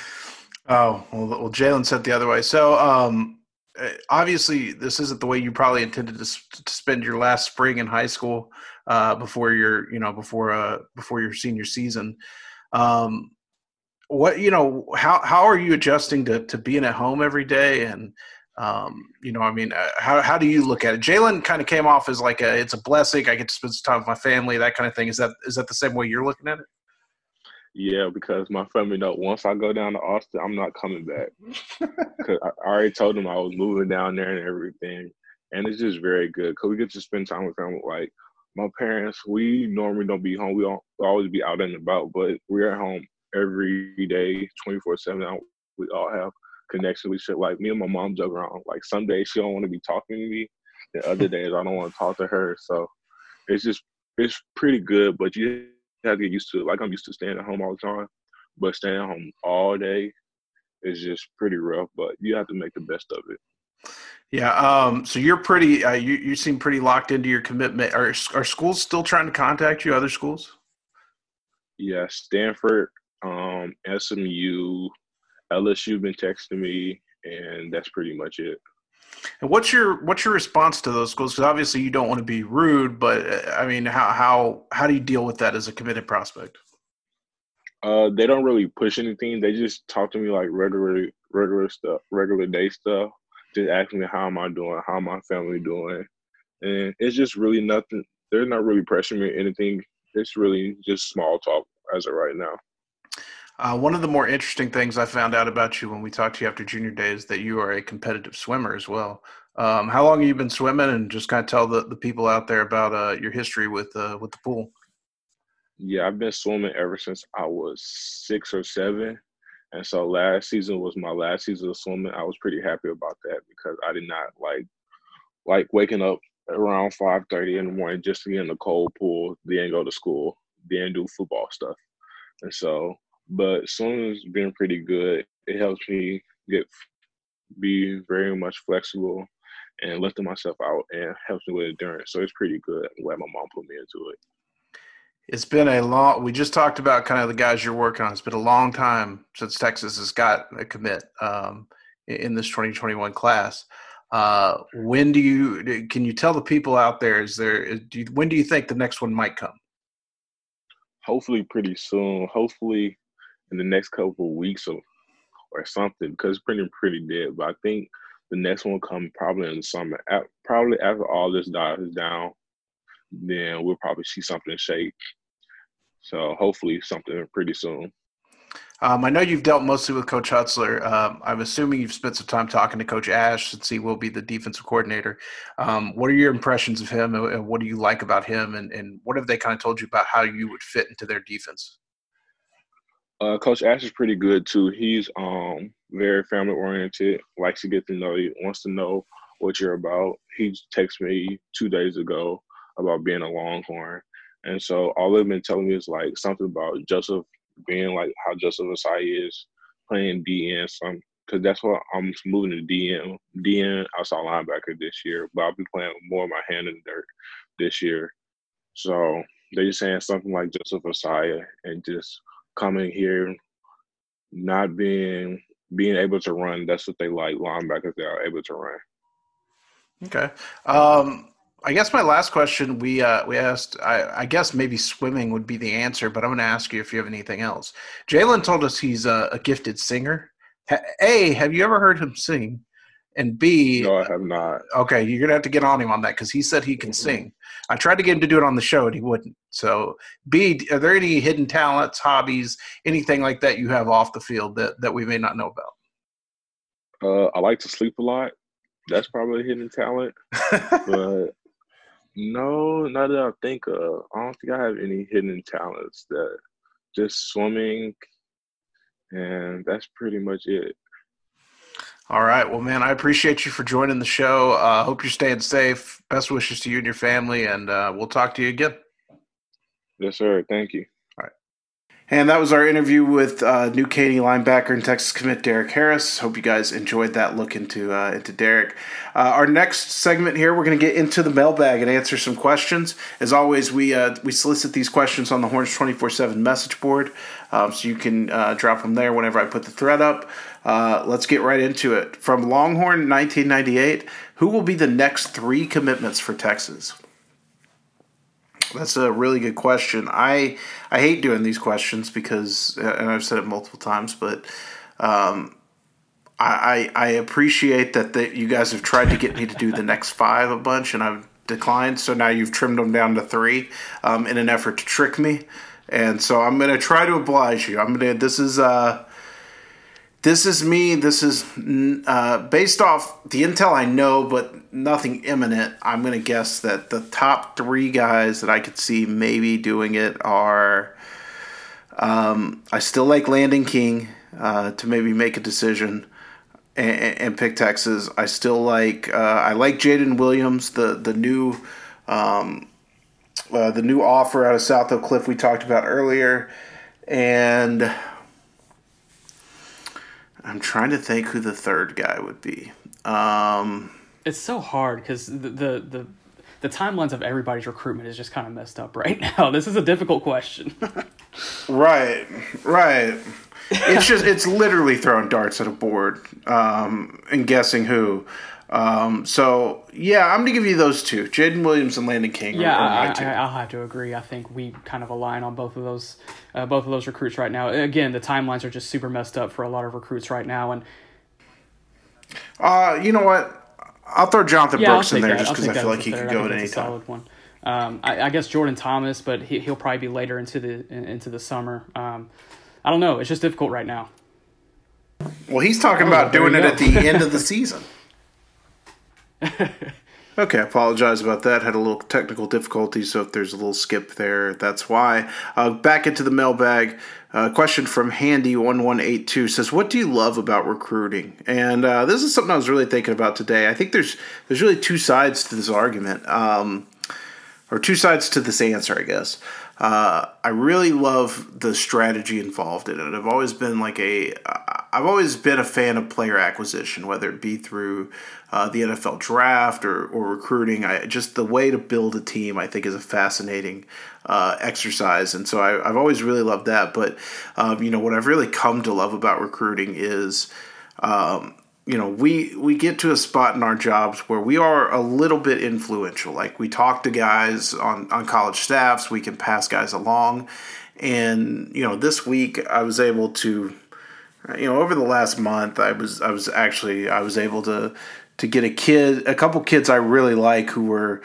oh, well, well Jalen said the other way. So um, obviously this isn't the way you probably intended to, to spend your last spring in high school uh, before your, you know, before, uh, before your senior season. Um, What you know? How how are you adjusting to, to being at home every day? And um, you know, I mean, uh, how how do you look at it? Jalen kind of came off as like a it's a blessing. I get to spend some time with my family, that kind of thing. Is that is that the same way you're looking at it? Yeah, because my family know once I go down to Austin, I'm not coming back. Because I already told them I was moving down there and everything, and it's just very good because we get to spend time with family. Like my parents, we normally don't be home. We don't we always be out and about, but we're at home every day, twenty-four seven. We all have connection with shit. Like me and my mom joke around. Like some days she don't want to be talking to me, and other days I don't want to talk to her. So it's just it's pretty good, but you have to get used to it. Like I'm used to staying at home all the time, but staying at home all day is just pretty rough. But you have to make the best of it. Yeah. Um. So you're pretty. Uh, you you seem pretty locked into your commitment. Are are schools still trying to contact you? Other schools? Yeah, Stanford. Um, S M U, L S U been texting me, and that's pretty much it. And what's your what's your response to those schools? Because obviously you don't want to be rude, but uh, I mean, how how how do you deal with that as a committed prospect? Uh, they don't really push anything. They just talk to me like regular regular stuff, regular day stuff. Just asking me how am I doing, how my family doing, and it's just really nothing. They're not really pressuring me or anything. It's really just small talk as of right now. Uh, one of the more interesting things I found out about you when we talked to you after junior day is that you are a competitive swimmer as well. Um, how long have you been swimming? And just kind of tell the, the people out there about uh, your history with uh, with the pool. Yeah, I've been swimming ever since I was six or seven. And so last season was my last season of swimming. I was pretty happy about that because I did not like like waking up around five thirty in the morning just to get in the cold pool, then go to school, then do football stuff. And so But swimming's been pretty good. It helps me get be very much flexible and lifting myself out and helps me with endurance. So it's pretty good. I'm glad my mom put me into it. It's been a long – we just talked about kind of the guys you're working on. It's been a long time since Texas has got a commit um, in this twenty twenty-one class. Uh, when do you – can you tell the people out there, is there do you, when do you think the next one might come? Hopefully pretty soon. Hopefully – in the next couple of weeks or, or something, because it's pretty pretty dead. But I think the next one will come probably in the summer. At, probably after all this dies down, then we'll probably see something shake. So hopefully something pretty soon. Um, I know you've dealt mostly with Coach Hutzler. Um, I'm assuming you've spent some time talking to Coach Ash since he will be the defensive coordinator. Um, what are your impressions of him, and what do you like about him, and, and what have they kind of told you about how you would fit into their defense? Uh, Coach Ash is pretty good too. He's um very family oriented, likes to get to know you, wants to know what you're about. He texted me two days ago about being a Longhorn. And so all they've been telling me is like something about Joseph being like how Joseph Asai is playing D N, some because that's what I'm moving to D N, D N outside linebacker this year. But I'll be playing more of my hand in the dirt this year. So they're just saying something like Joseph Asai and just coming here, not being being able to run. That's what they like, linebackers that are able to run. Okay. Um, I guess my last question, we uh, we asked, I, I guess maybe swimming would be the answer, but I'm going to ask you if you have anything else. Jalen told us he's a, a gifted singer. A, have you ever heard him sing? And B, no, I have not. Okay, you're going to have to get on him on that because he said he can mm-hmm. sing. I tried to get him to do it on the show, and he wouldn't. So, B, are there any hidden talents, hobbies, anything like that you have off the field that, that we may not know about? Uh, I like to sleep a lot, That's probably a hidden talent. But no, not that I think of. I don't think I have any hidden talents. That just swimming, and that's pretty much it. All right. Well, man, I appreciate you for joining the show. I uh, hope you're staying safe. Best wishes to you and your family, and uh, we'll talk to you again. Yes, sir. Thank you. All right. And that was our interview with uh, new Katy linebacker and Texas commit Derek Harris. Hope you guys enjoyed that look into uh, into Derek. Uh, our next segment here, we're going to get into the mailbag and answer some questions. As always, we uh, we solicit these questions on the Horns twenty-four seven message board, um, so you can uh, drop them there whenever I put the thread up. Uh, let's get right into it. From Longhorn nineteen ninety-eight, who will be the next three commitments for Texas? That's a really good question. I I hate doing these questions because, and I've said it multiple times, but um, I, I I appreciate that the, you guys have tried to get me to do the next five a bunch, and I've declined. So now you've trimmed them down to three um, in an effort to trick me, and so I'm going to try to oblige you. I'm going to. This is uh. This is me. This is uh, based off the intel I know, but nothing imminent. I'm going to guess that the top three guys that I could see maybe doing it are um, I still like Landon King uh, to maybe make a decision and, and pick Texas. I still like uh, I like Jaden Williams, the the new um, uh, the new offer out of South Oak Cliff we talked about earlier, and I'm trying to think who the third guy would be. Um, it's so hard because the, the the the timelines of everybody's recruitment is just kind of messed up right now. This is a difficult question. right, right. It's just it's literally throwing darts at a board um, and guessing who. Um, so yeah, I'm gonna give you those two: Jaden Williams and Landon King. Yeah, are, are I, my two. I, I'll have to agree. I think we kind of align on both of those, uh, both of those recruits right now. Again, the timelines are just super messed up for a lot of recruits right now, and uh, you know what? I'll throw Jonathan yeah, Brooks in there that. just because I feel like he could go at any time. Solid one. Um, I, I guess Jordan Thomas, but he, he'll probably be later into the into the summer. Um, I don't know. It's just difficult right now. Well, he's talking oh, about doing it at the end of the season. Okay, I apologize about that. Had a little technical difficulty, so if there's a little skip there, that's why. Uh, back into the mailbag. Uh, question from Handy one one eight two says, "What do you love about recruiting?" And uh, this is something I was really thinking about today. I think there's there's really two sides to this argument, um, or two sides to this answer, I guess. Uh, I really love the strategy involved in it. I've always been like a, I've always been a fan of player acquisition, whether it be through uh, the N F L draft or, or recruiting. I just the way to build a team, I think, is a fascinating uh, exercise, and so I, I've always really loved that. But um, you know, what I've really come to love about recruiting is, um, you know, we we get to a spot in our jobs where we are a little bit influential. Like we talk to guys on, on college staffs, we can pass guys along. And, you know, this week I was able to, you know, over the last month, I was I was actually I was able to to get a kid, a couple kids I really like who were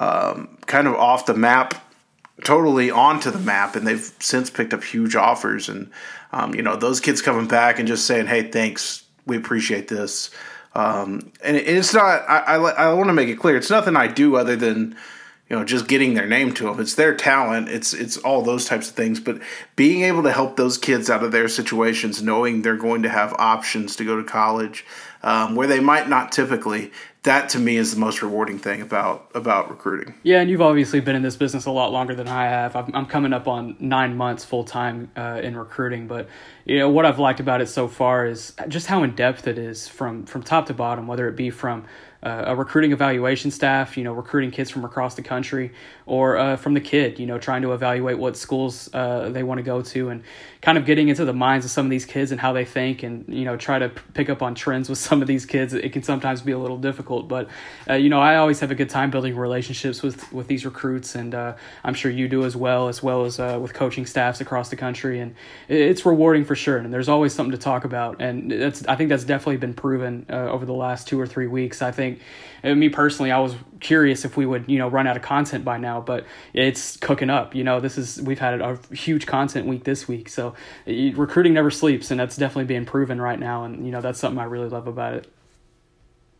um, kind of off the map, totally onto the map, and they've since picked up huge offers. And, um, you know, those kids coming back and just saying, hey, thanks. We appreciate this. Um, and it, it's not, I, I, I want to make it clear, it's nothing I do other than, you know, just getting their name to them. It's their talent. It's, it's all those types of things. But being able to help those kids out of their situations, knowing they're going to have options to go to college um, where they might not typically, that to me is the most rewarding thing about, about recruiting. Yeah, and you've obviously been in this business a lot longer than I have. I'm, I'm coming up on nine months full time uh, in recruiting, but you know what I've liked about it so far is just how in depth it is from from top to bottom. Whether it be from uh, a recruiting evaluation staff, you know, recruiting kids from across the country, or uh, from the kid, you know, trying to evaluate what schools uh, they want to go to, and kind of getting into the minds of some of these kids and how they think, and you know, try to p- pick up on trends with some of these kids. It can sometimes be a little difficult, but uh, you know, I always have a good time building relationships with with these recruits, and uh, I'm sure you do as well, as well as uh, with coaching staffs across the country, and it's rewarding for sure. And there's always something to talk about, and that's I think that's definitely been proven uh, over the last two or three weeks. I think, uh, me personally, I was curious if we would, you know, run out of content by now, but it's cooking up. You know, this is we've had a huge content week this week, so recruiting never sleeps, and that's definitely being proven right now. And you know, that's something I really love about it.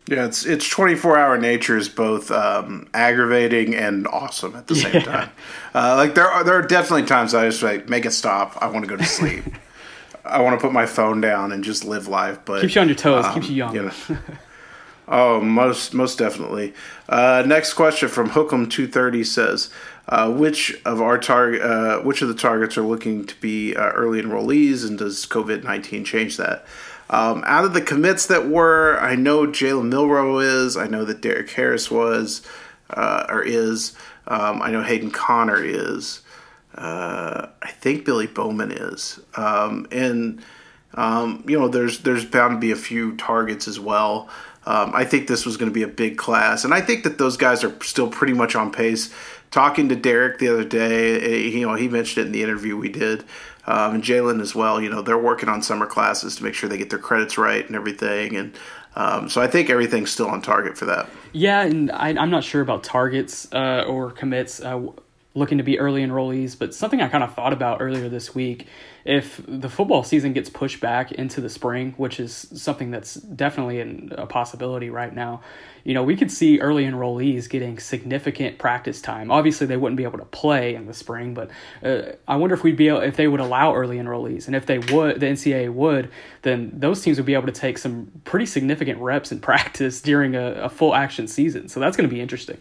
Yeah, it's it's twenty-four hour nature is both um, aggravating and awesome at the same Yeah. time. Uh, like there are there are definitely times I just like make it stop. I want to go to sleep. I want to put my phone down and just live life. But Keeps you on your toes, um, keeps you young. you know. Oh, most most definitely. Uh, next question from Hookem two thirty says, uh, which of our target, uh, which of the targets are looking to be uh, early enrollees, and does COVID nineteen change that? Um, out of the commits that were, I know Jalen Milroe is. I know that Derek Harris was uh, or is. Um, I know Hayden Connor is. Uh, I think Billy Bowman is. Um, and um, you know, there's there's bound to be a few targets as well. Um, I think this was going to be a big class, and I think that those guys are still pretty much on pace. Talking to Derek the other day, you know, he mentioned it in the interview we did, um, and Jalen as well. You know, they're working on summer classes to make sure they get their credits right and everything, and um, so I think everything's still on target for that. Yeah, and I, I'm not sure about targets uh, or commits uh, looking to be early enrollees, but something I kind of thought about earlier this week, if the football season gets pushed back into the spring, which is something that's definitely an, a possibility right now, you know, we could see early enrollees getting significant practice time. Obviously, they wouldn't be able to play in the spring, but uh, I wonder if we'd be able, if they would allow early enrollees, and if they would, the N C double A would, then those teams would be able to take some pretty significant reps in practice during a, a full action season. So that's going to be interesting.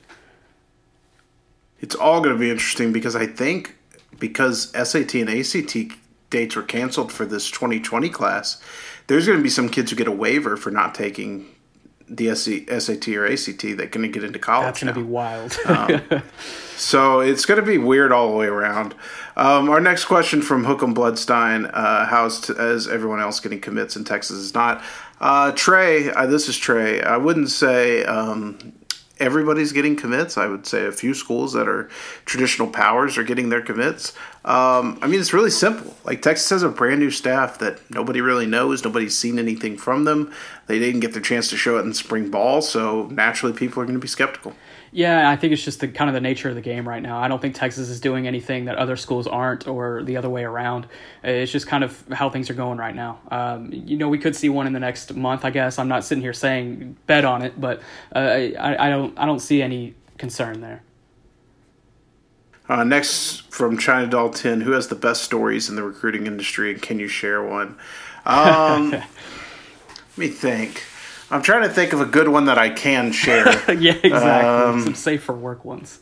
It's all going to be interesting because I think because S A T and A C T dates were canceled for this twenty twenty class, there's going to be some kids who get a waiver for not taking the S A T or A C T that are going to get into college. That's going to be wild. um, so it's going to be weird all the way around. Um, our next question from Hookem Bloodstein, uh, how's t- as everyone else getting commits in Texas is not. Uh, Trey, uh, this is Trey. I wouldn't say um, everybody's getting commits. I would say a few schools that are traditional powers are getting their commits. Um, I mean, it's really simple. Like, Texas has a brand new staff that nobody really knows. Nobody's seen anything from them. They didn't get their chance to show it in spring ball, so naturally people are going to be skeptical. Yeah, I think it's just the kind of the nature of the game right now. I don't think Texas is doing anything that other schools aren't, or the other way around. It's just kind of how things are going right now. Um, you know, we could see one in the next month, I guess. I'm not sitting here saying bet on it, but uh, I, I don't I don't see any concern there. Uh, next from China Doll ten, who has the best stories in the recruiting industry, and can you share one? Um, let me think. I'm trying to think of a good one that I can share. Yeah, exactly. Um, Some safe for work ones.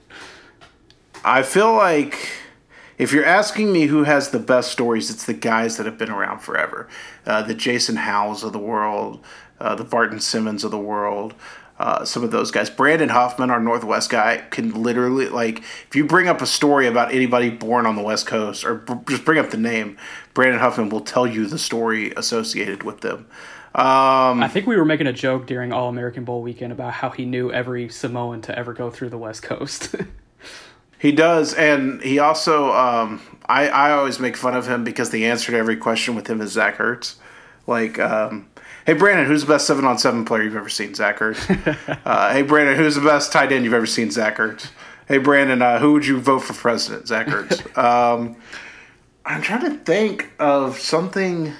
I feel like if you're asking me who has the best stories, it's the guys that have been around forever. Uh, the Jason Howells of the world, uh, the Barton Simmons of the world, uh, some of those guys. Brandon Huffman, our Northwest guy, can literally, like, if you bring up a story about anybody born on the West Coast, or b- just bring up the name, Brandon Huffman will tell you the story associated with them. Um, I think we were making a joke during All-American Bowl weekend about how he knew every Samoan to ever go through the West Coast. He does, and he also, um, I, I always make fun of him because the answer to every question with him is Zach Ertz. Like, um, hey, Brandon, who's the best seven-on-seven player you've ever seen? Zach Ertz. uh, hey, Brandon, who's the best tight end you've ever seen? Zach Ertz. Hey, Brandon, uh, who would you vote for president? Zach Ertz. um, I'm trying to think of something.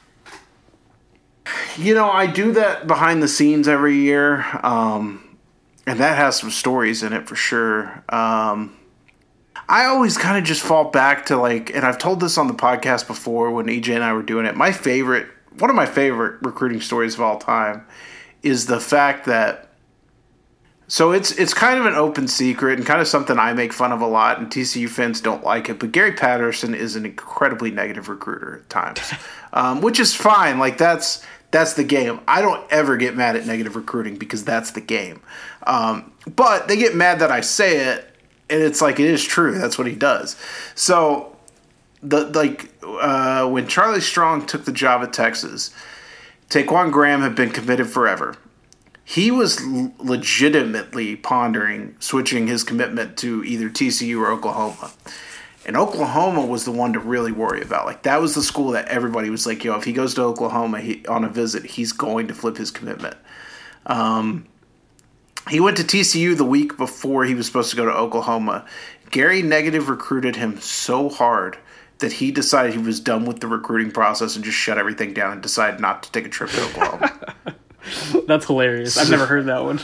You know, I do that behind the scenes every year, um, and that has some stories in it for sure. Um, I always kind of just fall back to, like, and I've told this on the podcast before when E J and I were doing it, my favorite, one of my favorite recruiting stories of all time is the fact that, so it's it's kind of an open secret and kind of something I make fun of a lot, and T C U fans don't like it, but Gary Patterson is an incredibly negative recruiter at times, um, which is fine. Like, that's... That's the game. I don't ever get mad at negative recruiting because that's the game. Um, but they get mad that I say it, and it's like, it is true. That's what he does. So, the like uh, when Charlie Strong took the job at Texas, Taquan Graham had been committed forever. He was l- legitimately pondering switching his commitment to either T C U or Oklahoma. And Oklahoma was the one to really worry about. Like, that was the school that everybody was like, yo, if he goes to Oklahoma he, on a visit, he's going to flip his commitment. Um, he went to T C U the week before he was supposed to go to Oklahoma. Gary negative recruited him so hard that he decided he was done with the recruiting process and just shut everything down and decided not to take a trip to Oklahoma. That's hilarious. I've never heard that one.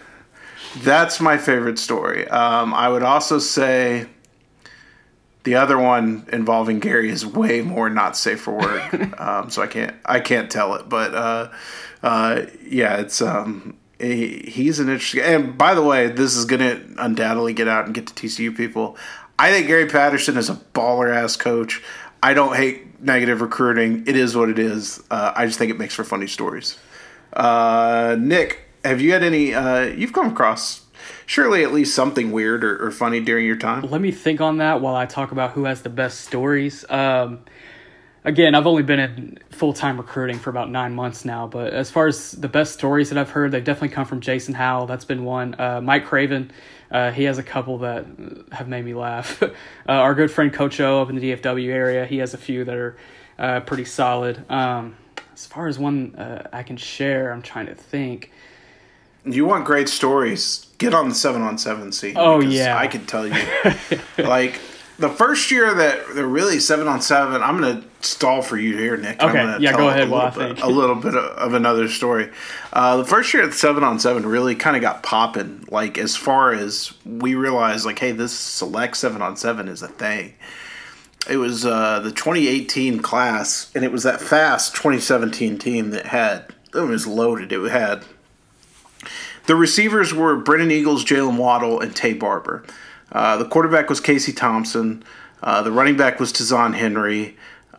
That's my favorite story. Um, I would also say the other one involving Gary is way more not safe for work. um, so I can't I can't tell it. But uh, uh, yeah, it's um, he, he's an interesting. And by the way, this is going to undoubtedly get out and get to T C U people. I think Gary Patterson is a baller ass coach. I don't hate negative recruiting. It is what it is. Uh, I just think it makes for funny stories. Uh, Nick, have you had any, uh, you've come across surely at least something weird or, or funny during your time? Let me think on that while I talk about who has the best stories. Um, again, I've only been in full-time recruiting for about nine months now, but as far as the best stories that I've heard, they've definitely come from Jason Howell. That's been one. Uh, Mike Craven, uh, he has a couple that have made me laugh. uh, our good friend Coach O up in the D F W area, he has a few that are uh, pretty solid. Um, as far as one uh, I can share, I'm trying to think. You want great stories, get on the seven on seven scene. Oh, yeah. I can tell you. Like, the first year that they're really seven on seven, I'm going to stall for you here, Nick. Okay, I'm gonna yeah, tell go ahead a while I little bit, think. a little bit of, of another story. Uh, the first year at seven on seven really kind of got popping, like, as far as we realized, like, hey, this select seven on seven is a thing. It was uh, the twenty eighteen class, and it was that fast twenty seventeen team that had, it was loaded. It had, the receivers were Brennan Eagles, Jalen Waddle, and Tay Barber. Uh, the quarterback was Casey Thompson. Uh, the running back was Tazon Henry.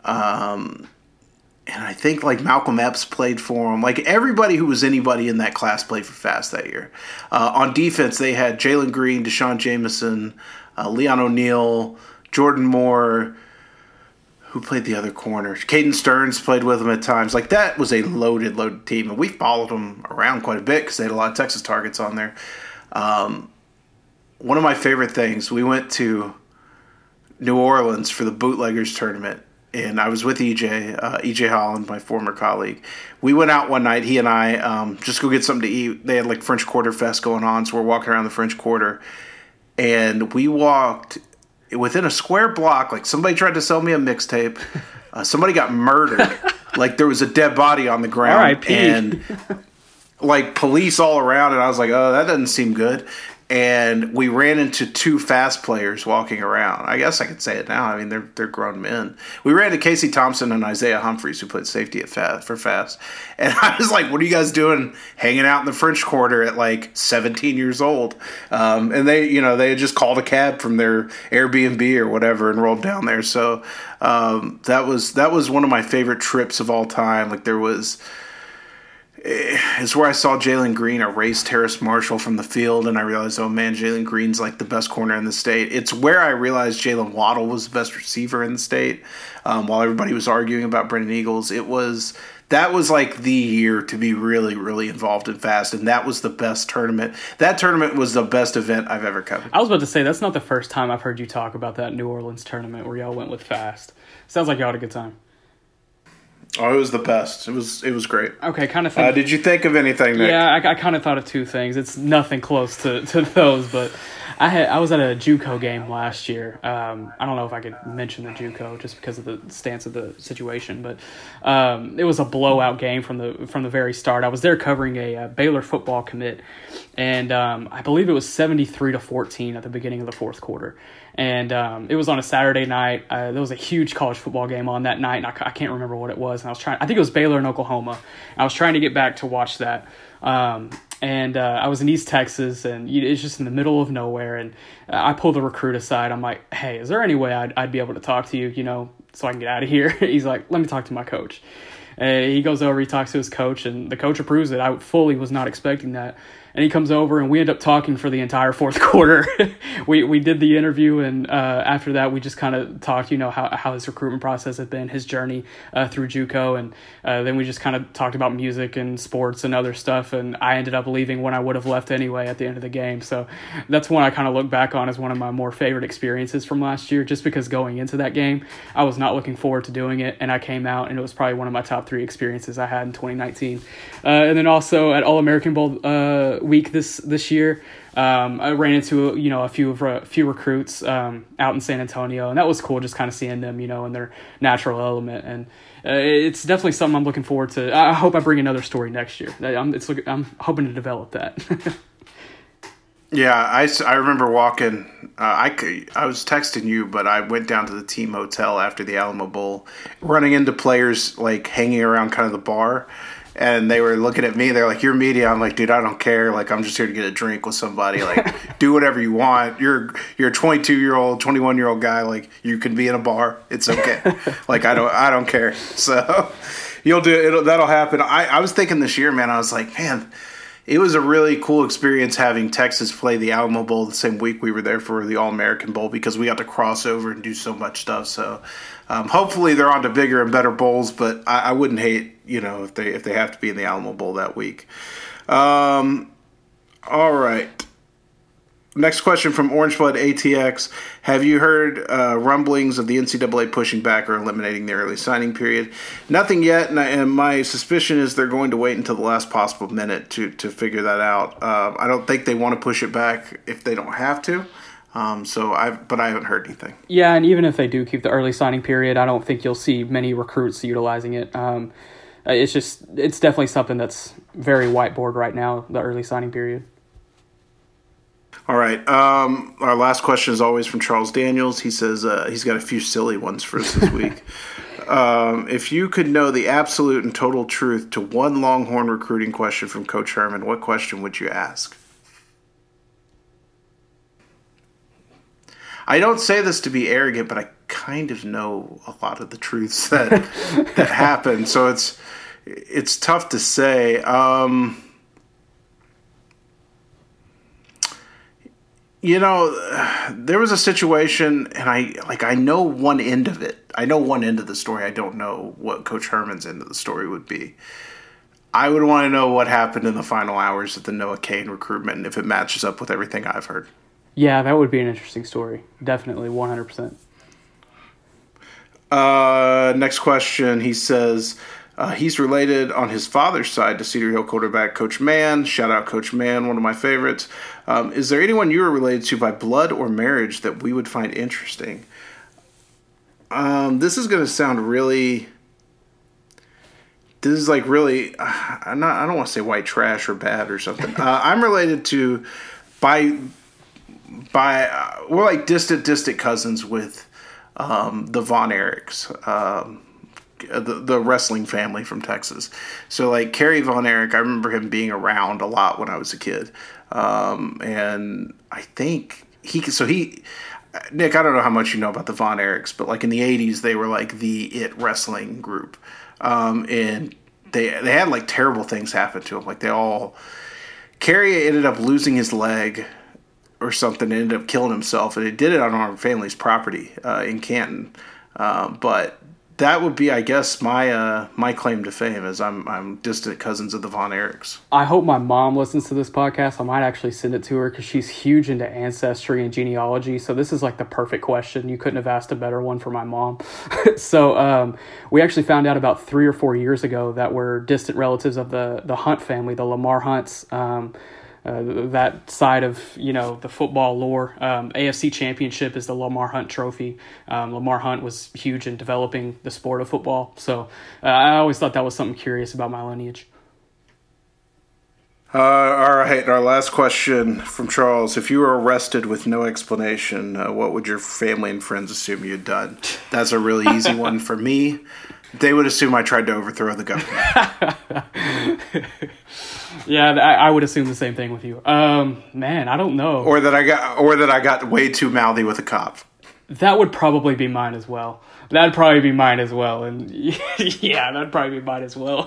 Um, and I think like Malcolm Epps played for him. Like everybody who was anybody in that class played for Fast that year. Uh, on defense, they had Jalen Green, Deshaun Jameson, uh, Leon O'Neal, Jordan Moore, who played the other corner. Caden Stearns played with them at times. Like, that was a loaded, loaded team. And we followed them around quite a bit because they had a lot of Texas targets on there. Um, one of my favorite things, we went to New Orleans for the Bootleggers tournament. And I was with E J, uh, E J Holland, my former colleague. We went out one night, he and I, um, just go get something to eat. They had, like, French Quarter Fest going on, so we're walking around the French Quarter. And we walked within a square block, like somebody tried to sell me a mixtape. Uh, somebody got murdered. Like there was a dead body on the ground. R I P And like police all around. And I was like, oh, that doesn't seem good. And we ran into two Fast players walking around. I guess I could say it now. I mean, they're they're grown men. We ran into Casey Thompson and Isaiah Humphreys, who played safety at Fast, for Fast. And I was like, what are you guys doing hanging out in the French Quarter at like seventeen years old? Um, and they, you know, they had just called a cab from their Airbnb or whatever and rolled down there. So um, that was that was one of my favorite trips of all time. Like there was... It's where I saw Jalen Green erase Terrace Marshall from the field, and I realized, oh man, Jalen Green's like the best corner in the state. It's where I realized Jalen Waddle was the best receiver in the state. Um, while everybody was arguing about Brennan Eagles, it was that was like the year to be really, really involved in Fast, and that was the best tournament. That tournament was the best event I've ever covered. I was about to say, that's not the first time I've heard you talk about that New Orleans tournament where y'all went with Fast. Sounds like y'all had a good time. Oh, it was the best. It was it was great. Okay, kind of think. Uh, did you think of anything, Nick? Yeah, I, I kind of thought of two things. It's nothing close to, to those, but I had I was at a JUCO game last year. Um, I don't know if I could mention the JUCO just because of the stance of the situation, but um, it was a blowout game from the from the very start. I was there covering a, a Baylor football commit, and um, I believe it was seventy-three to fourteen at the beginning of the fourth quarter. And um, it was on a Saturday night. Uh, there was a huge college football game on that night, and I, I can't remember what it was. And I was trying. I think it was Baylor in Oklahoma. I was trying to get back to watch that. Um, and uh, I was in East Texas, and it's just in the middle of nowhere. And I pulled the recruit aside. I'm like, "Hey, is there any way I'd I'd be able to talk to you? You know, so I can get out of here?" He's like, "Let me talk to my coach." And he goes over. He talks to his coach, and the coach approves it. I fully was not expecting that. And he comes over, and we end up talking for the entire fourth quarter. we we did the interview, and uh, after that, we just kind of talked, you know, how how his recruitment process had been, his journey uh, through JUCO, and uh, then we just kind of talked about music and sports and other stuff. And I ended up leaving when I would have left anyway at the end of the game. So that's one I kind of look back on as one of my more favorite experiences from last year, just because going into that game, I was not looking forward to doing it, and I came out, and it was probably one of my top three experiences I had in twenty nineteen. Uh, and then also at All-American Bowl, uh, week this this year. Um, I ran into you know a few of a few recruits um, out in San Antonio, and that was cool. Just kind of seeing them, you know, in their natural element, and uh, it's definitely something I'm looking forward to. I hope I bring another story next year. I'm it's I'm hoping to develop that. Yeah, I, I remember walking. Uh, I could, I was texting you, but I went down to the team hotel after the Alamo Bowl, running into players like hanging around kind of the bar, and they were looking at me. They're like, "You're media." I'm like, "Dude, I don't care. Like, I'm just here to get a drink with somebody. Like, do whatever you want. You're you're a twenty-two year old, twenty-one year old guy. Like, you can be in a bar. It's okay. Like, I don't I don't care. So, you'll do it. That'll happen. I I was thinking this year, man. I was like, man. It was a really cool experience having Texas play the Alamo Bowl the same week we were there for the All-American Bowl because we got to cross over and do so much stuff. So um, hopefully they're on to bigger and better bowls, but I, I wouldn't hate, you know, if they if they have to be in the Alamo Bowl that week. Um, all right. Next question from Orange Blood A T X. Have you heard uh, rumblings of the N C double A pushing back or eliminating the early signing period? Nothing yet, and, I, and my suspicion is they're going to wait until the last possible minute to, to figure that out. Uh, I don't think they want to push it back if they don't have to. Um, so I, but I haven't heard anything. Yeah, and even if they do keep the early signing period, I don't think you'll see many recruits utilizing it. Um, it's just, it's definitely something that's very whiteboard right now, the early signing period. All right. Um, our last question is always from Charles Daniels. He says uh, he's got a few silly ones for us this week. um, if you could know the absolute and total truth to one Longhorn recruiting question from Coach Herman, what question would you ask? I don't say this to be arrogant, but I kind of know a lot of the truths that that happen. So it's it's tough to say. Um, You know, there was a situation, and I like I know one end of it. I know one end of the story. I don't know what Coach Herman's end of the story would be. I would want to know what happened in the final hours of the Noah Cain recruitment, and if it matches up with everything I've heard. Yeah, that would be an interesting story. Definitely, one hundred percent. Uh, next question. He says uh, he's related on his father's side to Cedar Hill quarterback Coach Mann. Shout out Coach Mann, one of my favorites. Um, is there anyone you are related to by blood or marriage that we would find interesting? Um, this is going to sound really. This is like really. Uh, I'm not. I don't want to say white trash or bad or something. Uh, I'm related to by by. Uh, we're like distant, distant cousins with um, the Von Erichs. Um, The, the wrestling family from Texas. So like Kerry Von Erich, I remember him being around a lot when I was a kid. Um, and I think he, so he, Nick, I don't know how much you know about the Von Erichs, but like in the eighties, they were like the it wrestling group. Um, and they, they had like terrible things happen to them. Like they all, Kerry ended up losing his leg or something, and ended up killing himself. And he did it on our family's property uh, in Canton. Um, but that would be, I guess, my uh, my claim to fame, is I'm I'm distant cousins of the Von Erichs. I hope my mom listens to this podcast. I might actually send it to her because she's huge into ancestry and genealogy. So this is like the perfect question. You couldn't have asked a better one for my mom. so um, we actually found out about three or four years ago that we're distant relatives of the the Hunt family, the Lamar Hunts. Um, Uh, that side of, you know, the football lore. Um, A F C Championship is the Lamar Hunt Trophy. Um, Lamar Hunt was huge in developing the sport of football. So uh, I always thought that was something curious about my lineage. Uh, all right, our last question from Charles. If you were arrested with no explanation, uh, what would your family and friends assume you'd done? That's a really easy one for me. They would assume I tried to overthrow the government. Yeah, I, I would assume the same thing with you. Um, man, I don't know. Or that I got, or that I got way too mouthy with a cop. That would probably be mine as well. That'd probably be mine as well, and yeah, that'd probably be mine as well.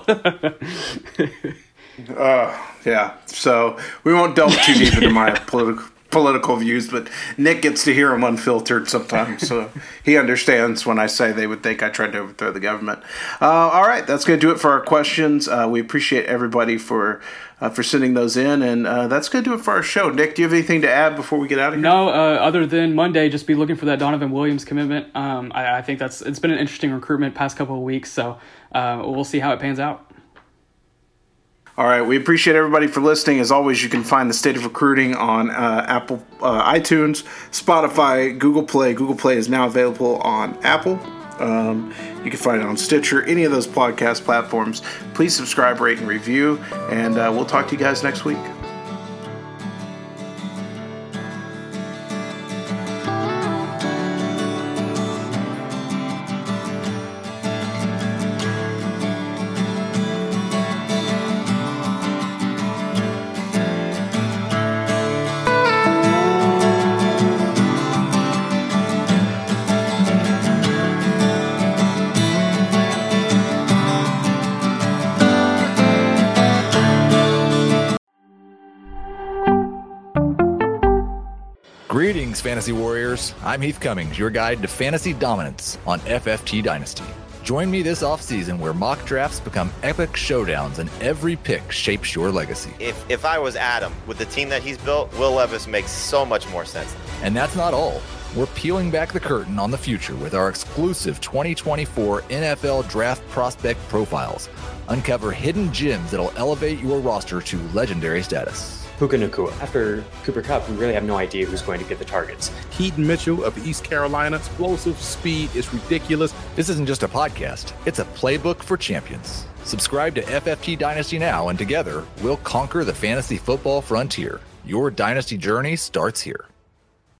uh, yeah. So we won't delve too deep into my political political views, but Nick gets to hear them unfiltered sometimes, so he understands when I say they would think I tried to overthrow the government. Uh, all right, that's going to do it for our questions. Uh, we appreciate everybody for uh, for sending those in, and uh, that's going to do it for our show. Nick, do you have anything to add before we get out of here? No, uh, other than Monday, just be looking for that Donovan Williams commitment. Um, I, I think that's it's been an interesting recruitment past couple of weeks, so uh, we'll see how it pans out. All right, we appreciate everybody for listening. As always, you can find the State of Recruiting on uh, Apple, uh, iTunes, Spotify, Google Play. Google Play is now available on Apple. Um, you can find it on Stitcher, any of those podcast platforms. Please subscribe, rate, and review, and uh, we'll talk to you guys next week. Greetings, Fantasy Warriors. I'm Heath Cummings, your guide to fantasy dominance on F F T Dynasty. Join me this offseason where mock drafts become epic showdowns and every pick shapes your legacy. If if I was Adam, with the team that he's built, Will Levis makes so much more sense. And that's not all. We're peeling back the curtain on the future with our exclusive twenty twenty-four N F L Draft Prospect Profiles. Uncover hidden gems that'll elevate your roster to legendary status. Puka Nacua. After Cooper Kupp, we really have no idea who's going to get the targets. Keaton Mitchell of East Carolina, explosive speed is ridiculous. This isn't just a podcast, it's a playbook for champions. Subscribe to F F T Dynasty now, and together, we'll conquer the fantasy football frontier. Your dynasty journey starts here.